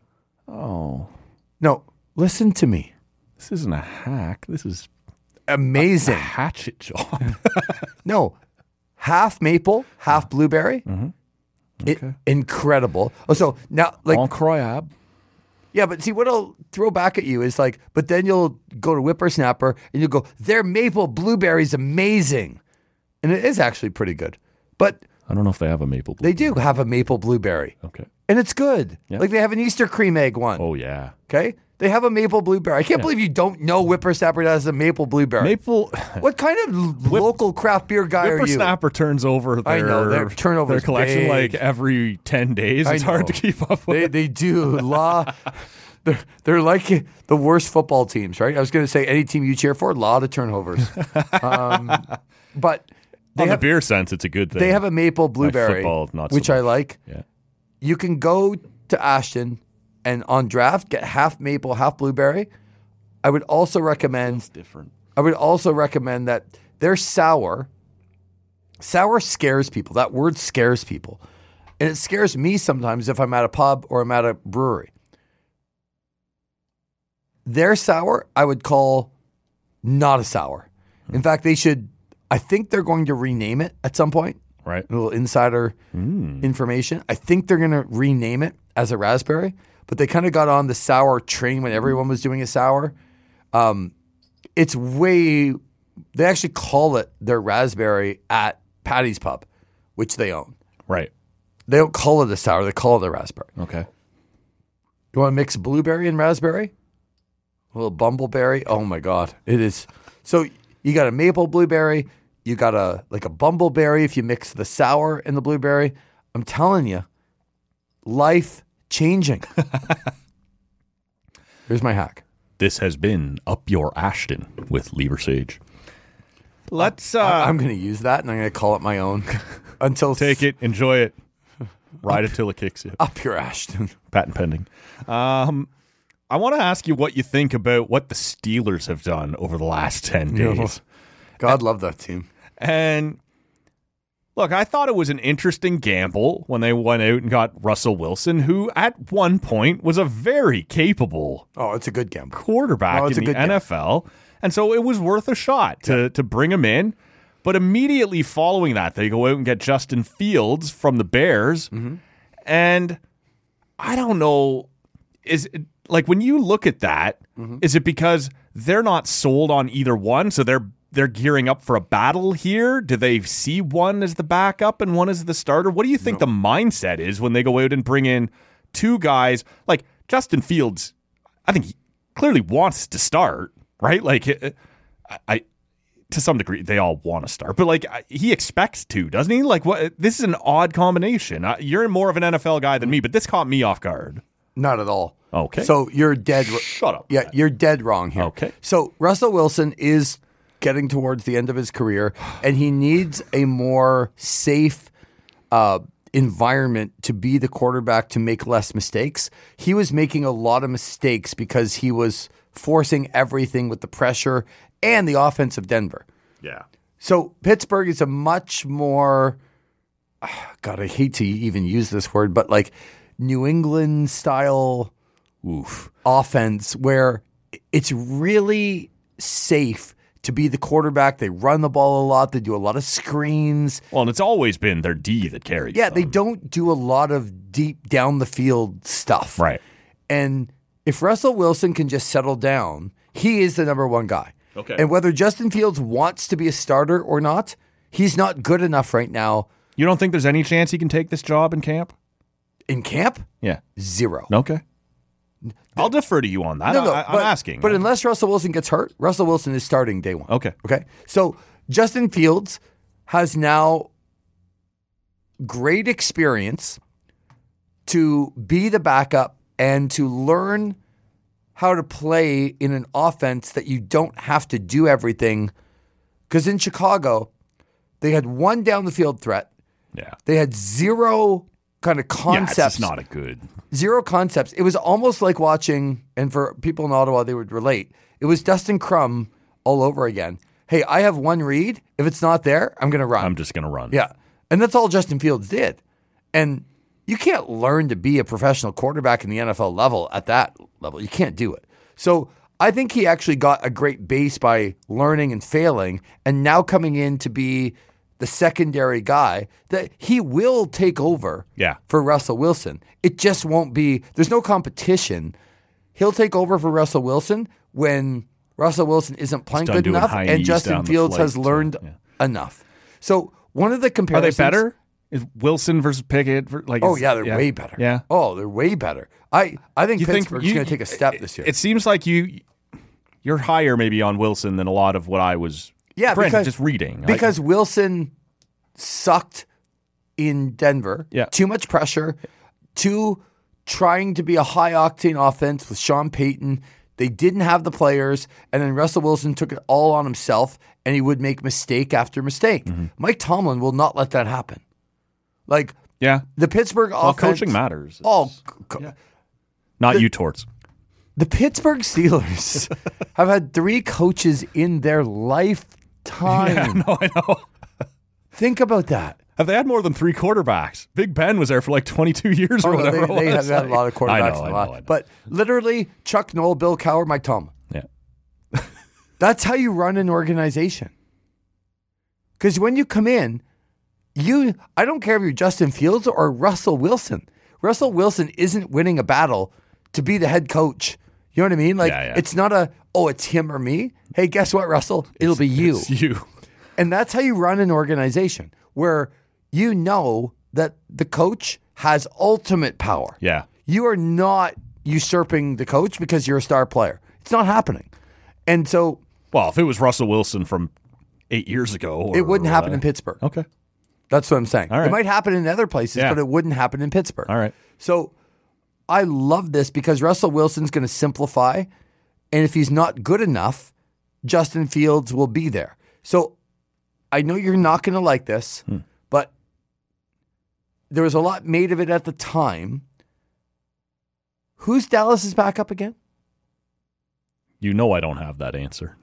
Oh, No, listen to me. this isn't a hack. This is a Amazing. hatchet job. No, half maple, half blueberry. Mm-hmm. It, incredible. Oh, so now, like, Incroyable. yeah, but see, what I'll throw back at you is like, but then you'll go to Whippersnapper and you'll go, their maple blueberry's amazing. And it is actually pretty good. But I don't know if they have a maple They blueberry. do have a maple blueberry. Okay. And it's good. Yeah. Like they have an Easter cream egg one. Oh, yeah. Okay? They have a maple blueberry. I can't believe you don't know Whippersnapper has a maple blueberry. Maple. What kind of l- local craft beer guy are you? Whippersnapper turns over their, I know, their turnover's their collection big. like every ten days. I It's hard know. to keep up with. They they do. Law. They're, they're like the worst football teams, right? I was going to say any team you cheer for, a lot of turnovers. um, but they On have, the beer sense, it's a good thing. they have a maple blueberry, football, not so which I much. like. Yeah. You can go to Ashton and on draft get half maple, half blueberry. I would also recommend Different. I would also recommend that they're sour. Sour scares people. That word scares people. And it scares me sometimes if I'm at a pub or I'm at a brewery. Their sour, I would call not a sour. In fact, they should, I think they're going to rename it at some point. Right. A little insider information. I think they're going to rename it as a raspberry, but they kind of got on the sour train when everyone was doing a sour. Um, it's way, they actually call it their raspberry at Patty's Pub, which they own. Right. They don't call it a sour, they call it a raspberry. Okay. You want to mix blueberry and raspberry? A little bumbleberry. Oh my God. It is. So you got a maple blueberry. You got a like a bumbleberry if you mix the sour and the blueberry. I'm telling you, life changing. Here's my hack. This has been Up Your Ashton with Lever Sage. Let's uh, I- I'm going to use that and I'm going to call it my own until take it, enjoy it, ride it till it kicks you. Up your Ashton. Patent pending. Um, I want to ask you what you think about what the Steelers have done over the last ten days. God love that team. And look, I thought it was an interesting gamble when they went out and got Russell Wilson, who at one point was a very capable Oh, it's a good gamble. quarterback Oh, it's in a the good N F L. And so it was worth a shot to, to bring him in. But immediately following that, they go out and get Justin Fields from the Bears. Mm-hmm. And I don't know, is it, like when you look at that, Mm-hmm. is it because they're not sold on either one? So they're they're gearing up for a battle here? Do they see one as the backup and one as the starter? What do you think the mindset is when they go out and bring in two guys like Justin Fields? I think he clearly wants to start, right? Like I, I to some degree they all want to start, but like he expects to, doesn't he? Like what? This is an odd combination. Uh, You're more of an N F L guy than me, but this caught me off guard. Not at all. Okay. So you're dead. Shut up. Yeah, you're dead wrong here. Okay. So Russell Wilson is getting towards the end of his career, and he needs a more safe uh, environment to be the quarterback to make less mistakes. He was making a lot of mistakes because he was forcing everything with the pressure and the offense of Denver. Yeah. So Pittsburgh is a much more, God, I hate to even use this word, but like New England style oof, offense where it's really safe to be the quarterback. They run the ball a lot. They do a lot of screens. Well, and it's always been their D that carries Yeah, them. they don't do a lot of deep down the field stuff. Right. And if Russell Wilson can just settle down, he is the number one guy. Okay. And whether Justin Fields wants to be a starter or not, he's not good enough right now. You don't think there's any chance he can take this job in camp? In camp, Yeah. zero. Okay. I'll defer to you on that. No, no, I, I'm but, asking. But unless Russell Wilson gets hurt, Russell Wilson is starting day one. Okay. Okay. So Justin Fields has now great experience to be the backup and to learn how to play in an offense that you don't have to do everything. Because in Chicago, they had one down the field threat. yeah. They had zero kind of Yeah, it's concepts. just not a good. Zero concepts. It was almost like watching, and for people in Ottawa, they would relate. It was Dustin Crum all over again. Hey, I have one read. If it's not there, I'm going to run. I'm just going to run. Yeah. And that's all Justin Fields did. And you can't learn to be a professional quarterback in the N F L level at that level. You can't do it. So I think he actually got a great base by learning and failing, and now coming in to be the secondary guy that he will take over Yeah. for Russell Wilson. It just won't be, there's no competition. He'll take over for Russell Wilson when Russell Wilson isn't playing done good doing enough high and knees Justin down the Fields has flight, learned so, yeah. enough. So one of the Are they comparisons. better? Is Wilson versus Pickett? ver- Like, Oh is- yeah, they're way better. Yeah. Oh, they're way better. I I think You think Pittsburgh's you- going to take a step it- this year. It seems like you you're higher maybe on Wilson than a lot of what I was. Yeah, granted, because- just reading I- because Wilson sucked in Denver. Yeah. Too much pressure. Too trying to be a high octane offense with Sean Payton. They didn't have the players, and then Russell Wilson took it all on himself, and he would make mistake after mistake. Mm-hmm. Mike Tomlin will not let that happen. Like yeah. the Pittsburgh Well, offense. coaching matters. Oh, co- Not you, Torts. the Pittsburgh Steelers have had three coaches in their lifetime. Yeah, no, I know. Think about that. Have they had more than three quarterbacks? Big Ben was there for like twenty-two years or Oh, no, whatever. they, it they have was. had a lot of quarterbacks. I know, in I the know, last- I know. But literally, Chuck Noll, Bill Cowher, Mike Tomlin. Yeah. That's how you run an organization. Because when you come in, you I don't care if you're Justin Fields or Russell Wilson. Russell Wilson isn't winning a battle to be the head coach. You know what I mean? Like Yeah, yeah. it's not a oh, it's him or me. Hey, guess what, Russell? It'll be you. It's you. And that's how you run an organization where you know that the coach has ultimate power. Yeah. You are not usurping the coach because you're a star player. It's not happening. And so Well, if it was Russell Wilson from eight years ago, or, it wouldn't happen uh, in Pittsburgh. Okay. That's what I'm saying. All right. It might happen in other places, Yeah. but it wouldn't happen in Pittsburgh. All right. So I love this because Russell Wilson's going to simplify. And if he's not good enough, Justin Fields will be there. So I know you're not going to like this, Hmm. but there was a lot made of it at the time. Who's Dallas's backup again? You know I don't have that answer.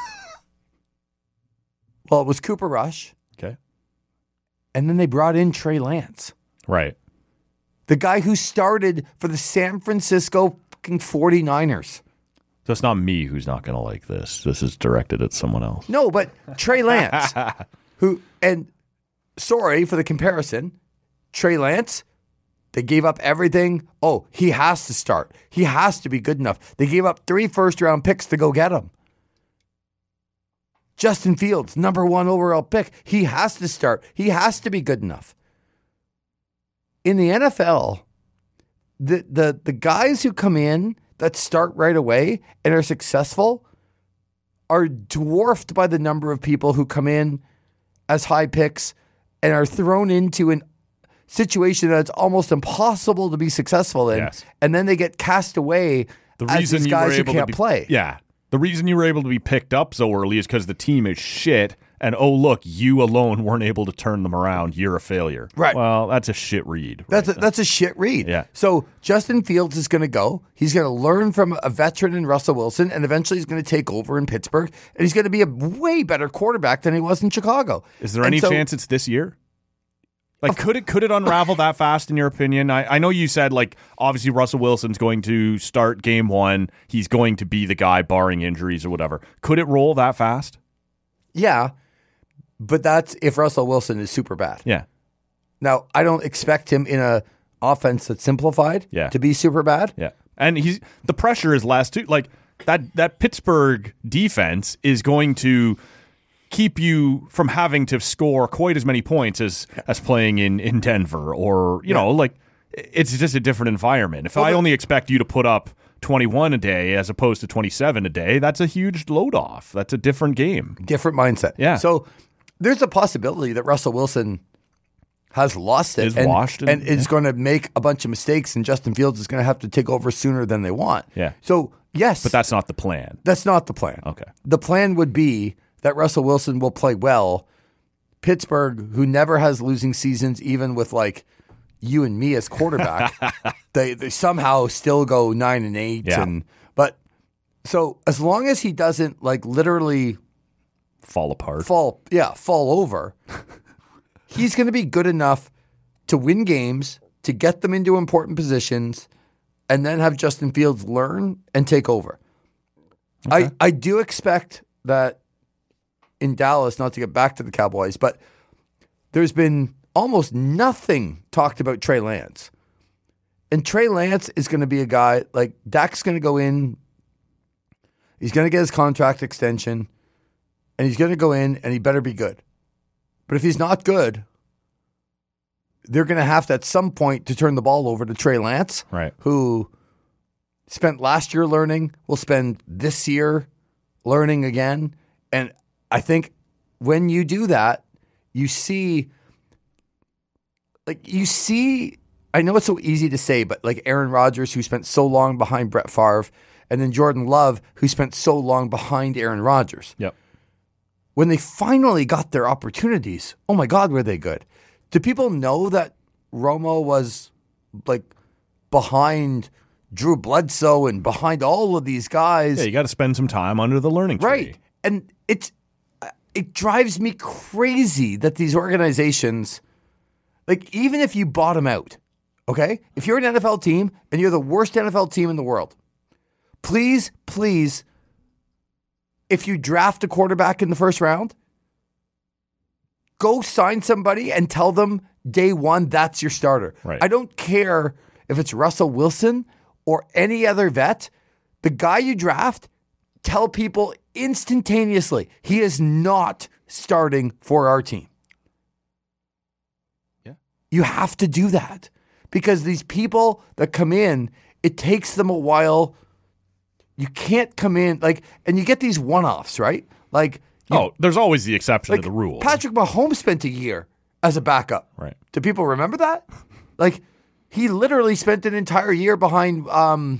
Well, it was Cooper Rush, Okay. and then they brought in Trey Lance, Right. the guy who started for the San Francisco fucking 49ers. So it's not me who's not going to like this. This is directed at someone else. No, but Trey Lance, who, and sorry for the comparison, Trey Lance, they gave up everything. Oh, he has to start. He has to be good enough. They gave up three first round picks to go get him. Justin Fields, number one overall pick. He has to start. He has to be good enough. In the N F L, the the the guys who come in that start right away and are successful are dwarfed by the number of people who come in as high picks and are thrown into a situation that's almost impossible to be successful in. Yes. And then they get cast away The as reason these you guys were who able can't to be, play. Yeah. The reason you were able to be picked up so early is because the team is shit. And oh, look, you alone weren't able to turn them around. You're a failure. Right. Well, that's a shit read. That's a, right that's a shit read. Yeah. So Justin Fields is going to go. He's going to learn from a veteran in Russell Wilson, and eventually he's going to take over in Pittsburgh, and he's going to be a way better quarterback than he was in Chicago. Is there And any so- chance it's this year? Like, could it could it unravel that fast in your opinion? I, I know you said, like, obviously Russell Wilson's going to start game one. He's going to be the guy barring injuries or whatever. Could it roll that fast? Yeah, but that's if Russell Wilson is super bad. Yeah. Now, I don't expect him in a offense that's simplified Yeah. to be super bad. Yeah. And he's the pressure is less too. Like that that Pittsburgh defense is going to keep you from having to score quite as many points as as playing in, in Denver or, you know, like it's just a different environment. If Well, I the- only expect you to put up twenty-one a day as opposed to twenty-seven a day, that's a huge load off. That's a different game. Different mindset. Yeah. So there's a possibility that Russell Wilson has lost it Is and, washed and- and is yeah. going to make a bunch of mistakes, and Justin Fields is going to have to take over sooner than they want. Yeah. So, yes. But that's not the plan. That's not the plan. Okay. The plan would be that Russell Wilson will play well. Pittsburgh, who never has losing seasons, even with like you and me as quarterback, they, they somehow still go nine and eight. Yeah. And but so as long as he doesn't like literally Fall apart. fall, yeah, fall over, he's going to be good enough to win games, to get them into important positions, and then have Justin Fields learn and take over. I, I do expect that in Dallas, not to get back to the Cowboys, but there's been almost nothing talked about Trey Lance. And Trey Lance is going to be a guy, like Dak's going to go in, he's going to get his contract extension, and he's going to go in and he better be good. But if he's not good, they're going to have to at some point to turn the ball over to Trey Lance, Right. who spent last year learning, will spend this year learning again. And I think when you do that, you see, like, you see, I know it's so easy to say, but like Aaron Rodgers, who spent so long behind Brett Favre, and then Jordan Love, who spent so long behind Aaron Rodgers. Yep. When they finally got their opportunities, oh my God, were they good? Do people know that Romo was like behind Drew Bledsoe and behind all of these guys? Yeah, you got to spend some time under the learning tree. Right. And it's it drives me crazy that these organizations, like, even if you bottom out, okay? If you're an N F L team and you're the worst N F L team in the world, please, please, if you draft a quarterback in the first round, go sign somebody and tell them day one that's your starter. Right. I don't care if it's Russell Wilson or any other vet. The guy you draft, tell people instantaneously, he is not starting for our team. Yeah. You have to do that because these people that come in, it takes them a while. You can't come in like, and you get these one-offs, right? Like, you, Oh, there's always the exception like to the rule. Patrick Mahomes spent a year as a backup. Right. Do people remember that? Like, he literally spent an entire year behind, um,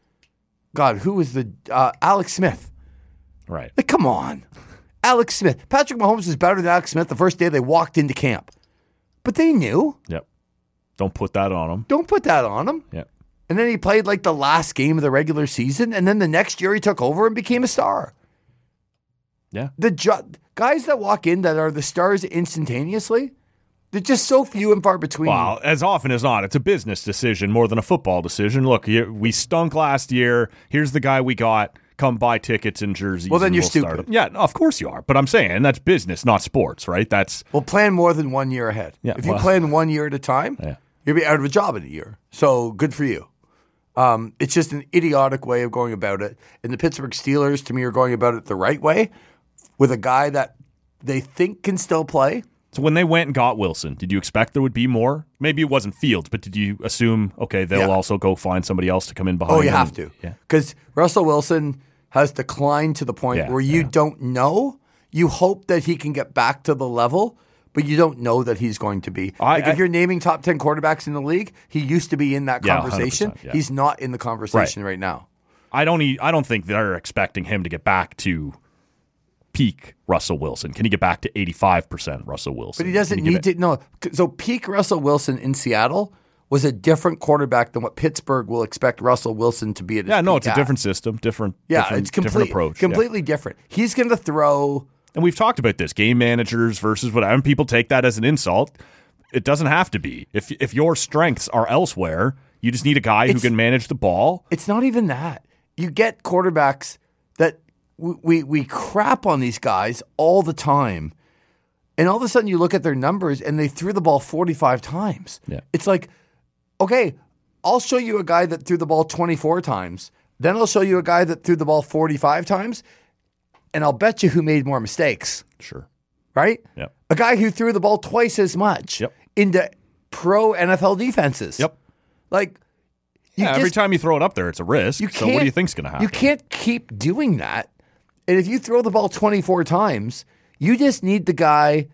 God, who was the uh, Alex Smith? Right. Like, come on, Alex Smith. Patrick Mahomes is better than Alex Smith the first day they walked into camp, but they knew. Yep. Don't put that on them. Don't put that on him. Yep. And then he played like the last game of the regular season, and then the next year he took over and became a star. Yeah. The ju- guys that walk in that are the stars instantaneously, they're just so few and far between. Well, as often as not, it's a business decision more than a football decision. Look, you- we stunk last year. Here's the guy we got. Come buy tickets and jerseys. Well, then and you're we'll start stupid. it. Yeah, no, of course you are. But I'm saying that's business, not sports, right? That's Well, plan more than one year ahead. Yeah, if you well- plan one year at a time, Yeah. you'll be out of a job in a year. So good for you. Um, it's just an idiotic way of going about it. And the Pittsburgh Steelers, to me, are going about it the right way with a guy that they think can still play. So when they went and got Wilson, did you expect there would be more? Maybe it wasn't Fields, but did you assume, okay, they'll Yeah. also go find somebody else to come in behind Oh, you them? have to. Yeah. Because Russell Wilson has declined to the point Yeah, where you yeah. don't know. You hope that he can get back to the level, but you don't know that he's going to be. I- like I- if you're naming top ten quarterbacks in the league, he used to be in that Yeah, conversation. one hundred percent, yeah. He's not in the conversation right, now. I don't. E- I don't think they're expecting him to get back to peak Russell Wilson. Can he get back to eighty-five percent Russell Wilson? But he doesn't Can he need get to. No. So peak Russell Wilson in Seattle was a different quarterback than what Pittsburgh will expect Russell Wilson to be at his Yeah, no, peak it's a at. different system, different. Yeah, different, it's complete, different approach. yeah. completely different. He's going to throw. And we've talked about this: game managers versus whatever. And people take that as an insult. It doesn't have to be. If if your strengths are elsewhere, you just need a guy who It's- can manage the ball. It's not even that. You get quarterbacks that we, we we crap on these guys all the time, and all of a sudden you look at their numbers and they threw the ball forty-five times. Yeah. It's like, okay, I'll show you a guy that threw the ball twenty-four times. Then I'll show you a guy that threw the ball forty-five times, and I'll bet you who made more mistakes, Sure. right? Yep. A guy who threw the ball twice as much Yep. into pro N F L defenses. Yep. Like, you Yeah, every just- time you throw it up there, it's a risk. You So what do can't- you think's going to happen? You can't keep doing that. And if you throw the ball twenty-four times, you just need the guy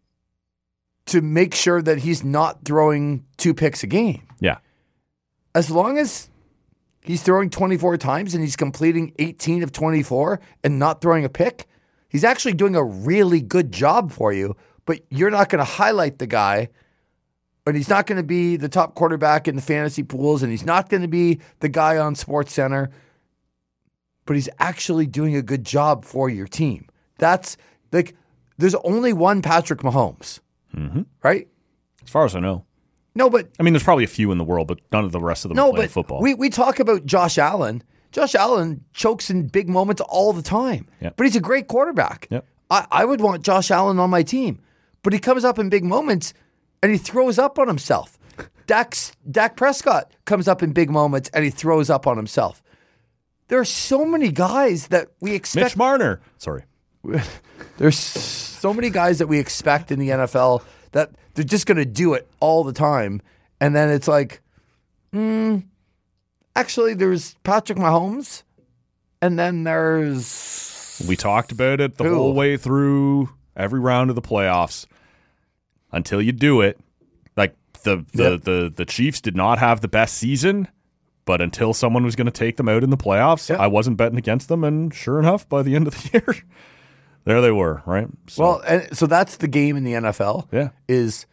to make sure that he's not throwing two picks a game. Yeah. As long as he's throwing twenty-four times and he's completing eighteen of twenty-four and not throwing a pick, he's actually doing a really good job for you, but you're not going to highlight the guy. And he's not going to be the top quarterback in the fantasy pools, and he's not going to be the guy on SportsCenter, but he's actually doing a good job for your team. That's like, there's only one Patrick Mahomes, Mm-hmm. right? As far as I know. No, but I mean, there's probably a few in the world, but none of the rest of them no, are playing but football. we we talk about Josh Allen. Josh Allen chokes in big moments all the time, Yep. but he's a great quarterback. Yep. I, I would want Josh Allen on my team, but he comes up in big moments and he throws up on himself. Dak, Dak Prescott comes up in big moments and he throws up on himself. There are so many guys that we expect. Mitch Marner. Sorry. There's so many guys that we expect in the N F L that they're just going to do it all the time. And then it's like, mm, actually, there's Patrick Mahomes, and then there's... We talked about it the Who? whole way through every round of the playoffs. Until you do it, like the the, Yep. the, the Chiefs did not have the best season, but until someone was going to take them out in the playoffs, Yep. I wasn't betting against them, and sure enough, by the end of the year, there they were, right? So, Well, and so that's the game in the N F L. Yeah. Is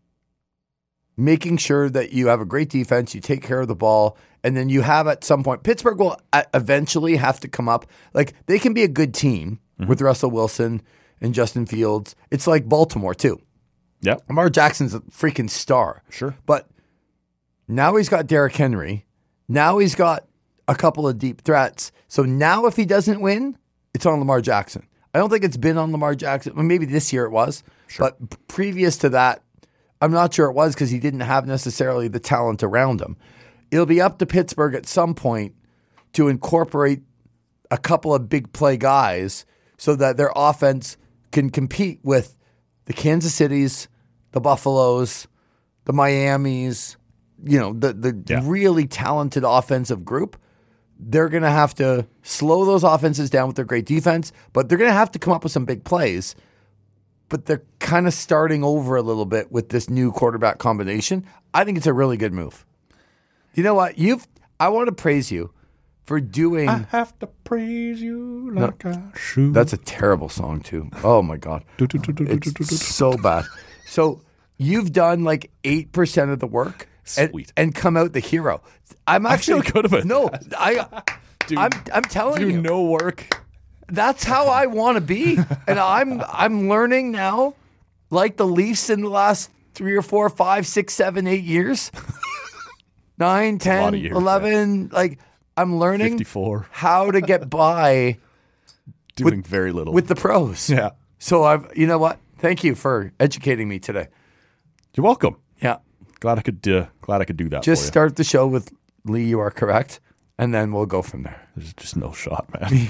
making sure that you have a great defense, you take care of the ball, and then you have at some point Pittsburgh will uh, eventually have to come up. Like they can be a good team Mm-hmm. with Russell Wilson and Justin Fields. It's like Baltimore too. yeah, Lamar Jackson's a freaking star. Sure. But now he's got Derrick Henry. Now he's got a couple of deep threats. So now if he doesn't win, it's on Lamar Jackson. I don't think it's been on Lamar Jackson. Well, maybe this year it was. Sure. But p- previous to that, I'm not sure it was because he didn't have necessarily the talent around him. It'll be up to Pittsburgh at some point to incorporate a couple of big play guys so that their offense can compete with the Kansas Cities, the Buffaloes, the Miamis, you know, the, the Yeah. really talented offensive group. They're going to have to slow those offenses down with their great defense, but they're going to have to come up with some big plays. But they're kind of starting over a little bit with this new quarterback combination. I think it's a really good move. You know what? You've I want to praise you for doing have to praise you like I should. That's a terrible song too. Oh my god. It's so bad. So you've done like eight percent of the work and, Sweet. and come out the hero. I'm I actually feel good about No, that. I Dude, I'm I'm telling do you. no work. That's how I want to be. And I'm I'm learning now, like the Leafs in the last three or four, five, six, seven, eight years. Nine, lot ten, of years, eleven. Like I'm learning fifty-four. how to get by Doing very little. with the pros. Yeah. So I've you know what? Thank you for educating me today. You're welcome. Yeah. Glad I could uh, glad I could do that Just for you. start the show with Lee, you are correct. And then we'll go from there. There's just no shot, man.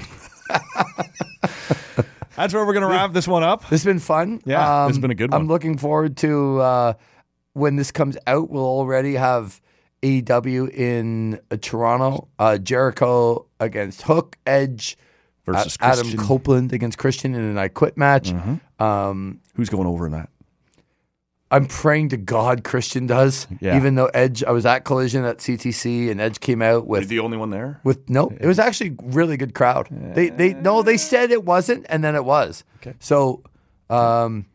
That's where we're going to wrap this one up. This has been fun. Yeah, this has been a good one. I'm looking forward to uh, when this comes out. We'll already have A E W in uh, Toronto. Uh, Jericho against Hook, Edge Versus A- Adam Christian. Mm-hmm. Copeland against Christian in an I Quit match. Um, Who's going over in that? I'm praying to God Christian does. Yeah. Even though Edge, I was at Collision at C T C and Edge came out with the only one there? With no, it was actually a really good crowd. They they no, they said it wasn't, and then it was. Okay. So, um,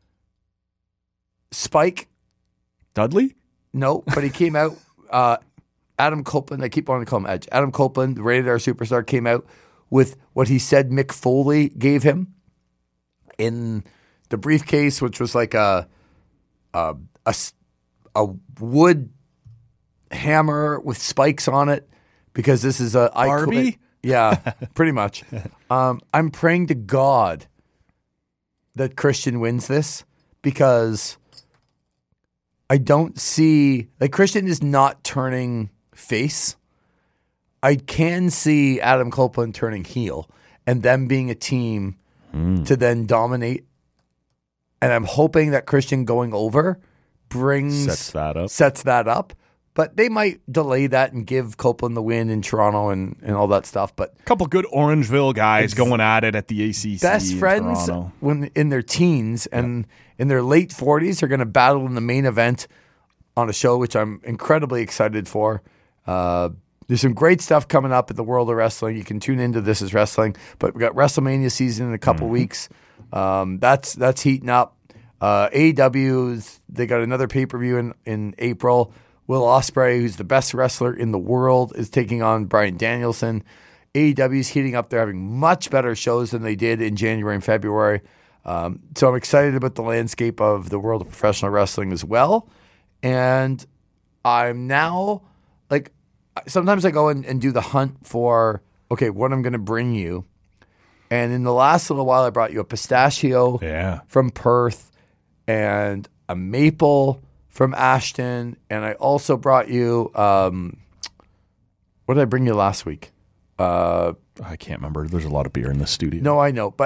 Spike, Dudley? no, but he came out. Uh, Adam Copeland, I keep wanting to call him Edge. Adam Copeland, the Rated R superstar, came out with what he said Mick Foley gave him in the briefcase, which was like a a, a, s- a wood hammer with spikes on it, because this is a I Barbie? Quit- Yeah, pretty much. Um, I'm praying to God that Christian wins this, because I don't see like Christian is not turning face. I can see Adam Copeland turning heel and them being a team to then dominate. And I'm hoping that Christian going over brings Sets that up. Sets that up. But they might delay that and give Copeland the win in Toronto and, and all that stuff. But A couple good Orangeville guys going at it at the A C C. best in friends Toronto. when in their teens and in their late forties are going to battle in the main event on a show, which I'm incredibly excited for. Uh, there's some great stuff coming up in the world of wrestling. You can tune into This Is Wrestling, but we got WrestleMania season in a couple weeks. Um, that's that's heating up. Uh, A E W's they got another pay per view in in April. Will Ospreay, who's the best wrestler in the world, is taking on Bryan Danielson. A E W's heating up. They're having much better shows than they did in January and February. Um, so I'm excited about the landscape of the world of professional wrestling as well. And I'm now, like, sometimes I go and, and do the hunt for, okay, what I'm going to bring you. And in the last little while, I brought you a pistachio Yeah. from Perth and a maple from Ashton. And I also brought you, um, what did I bring you last week? Uh, I can't remember. There's a lot of beer in the studio. no, I know. But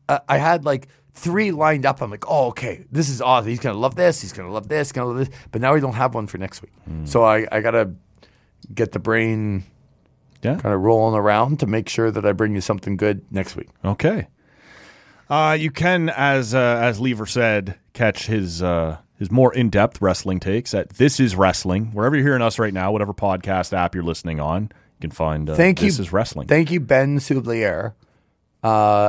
uh, I had like three lined up. I'm like, oh, okay, this is awesome. He's gonna love this. He's gonna love this. Gonna love this. But now we don't have one for next week. Mm. So I, I gotta get the brain yeah. kind of rolling around to make sure that I bring you something good next week. Okay. Uh, you can, as uh, as Lever said, catch his uh, his more in depth wrestling takes at This Is Wrestling wherever you're hearing us right now. Whatever podcast app you're listening on, you can find. Uh, thank This you, Is Wrestling. Thank you, Ben Sublier. Uh,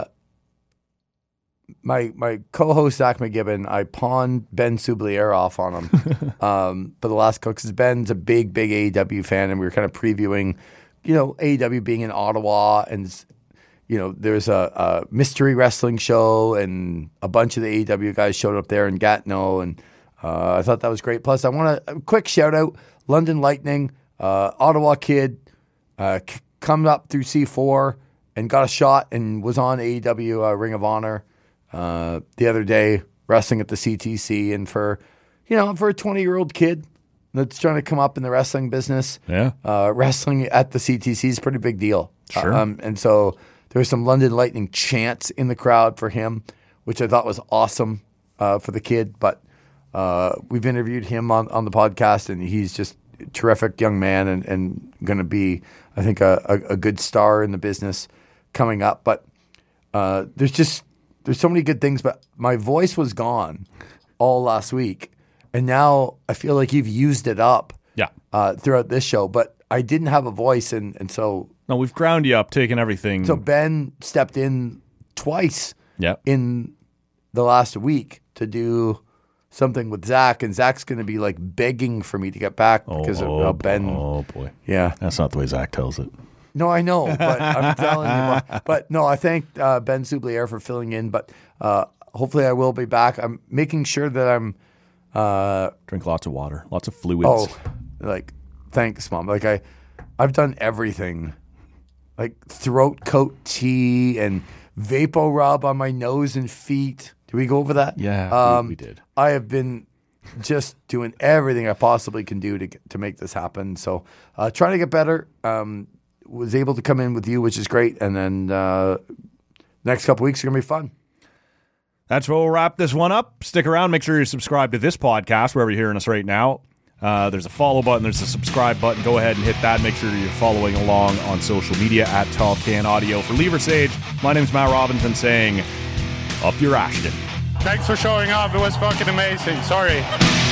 my my co-host Zach McGibbon, I pawned Ben Sublier off on him um, for the last couple because Ben's a big big A E W fan, and we were kind of previewing, you know, A E W being in Ottawa, and you know, there's a, a mystery wrestling show, and a bunch of the A E W guys showed up there in Gatineau, and uh, I thought that was great. Plus, I want a quick shout out London Lightning, uh, Ottawa kid, uh, c- come up through C four and got a shot and was on A E W uh, Ring of Honor uh, the other day, wrestling at the C T C. And for, you know, for a twenty-year-old kid that's trying to come up in the wrestling business, yeah, uh, wrestling at the C T C is a pretty big deal. Sure. Um, and so there was some London Lightning chants in the crowd for him, which I thought was awesome uh, for the kid. But uh, we've interviewed him on, on the podcast, and he's just a terrific young man and, and going to be, I think, a, a, a good star in the business coming up. But uh, there's just there's so many good things. But my voice was gone all last week, and now I feel like you've used it up yeah. uh, throughout this show. But I didn't have a voice, and, and so... No, we've ground you up, taken everything. So Ben stepped in twice yep. in the last week to do something with Zach, and Zach's going to be like begging for me to get back because oh, of how oh, Ben... Oh, boy. Yeah. That's not the way Zach tells it. No, I know, but I'm telling you. But, but no, I thank uh, Ben Sublier for filling in, but uh, hopefully I will be back. I'm making sure that I'm... Uh, Drink lots of water, lots of fluids. Oh, like, thanks, Mom. Like, I, I've done everything. Like throat coat tea and Vapo Rub on my nose and feet. Did we go over that? Yeah, um, we, we did. I have been just doing everything I possibly can do to get, to make this happen. So uh, trying to get better. Um, was able to come in with you, which is great. And then uh, next couple weeks are going to be fun. That's where we'll wrap this one up. Stick around. Make sure you're subscribed to this podcast wherever you're hearing us right now. Uh, there's a follow button. There's a subscribe button. Go ahead and hit that. Make sure you're following along on social media at Tall Can Audio. For Lever Sage, my name's Matt Robinson saying, up your Ashton. Thanks for showing up. It was fucking amazing. Sorry.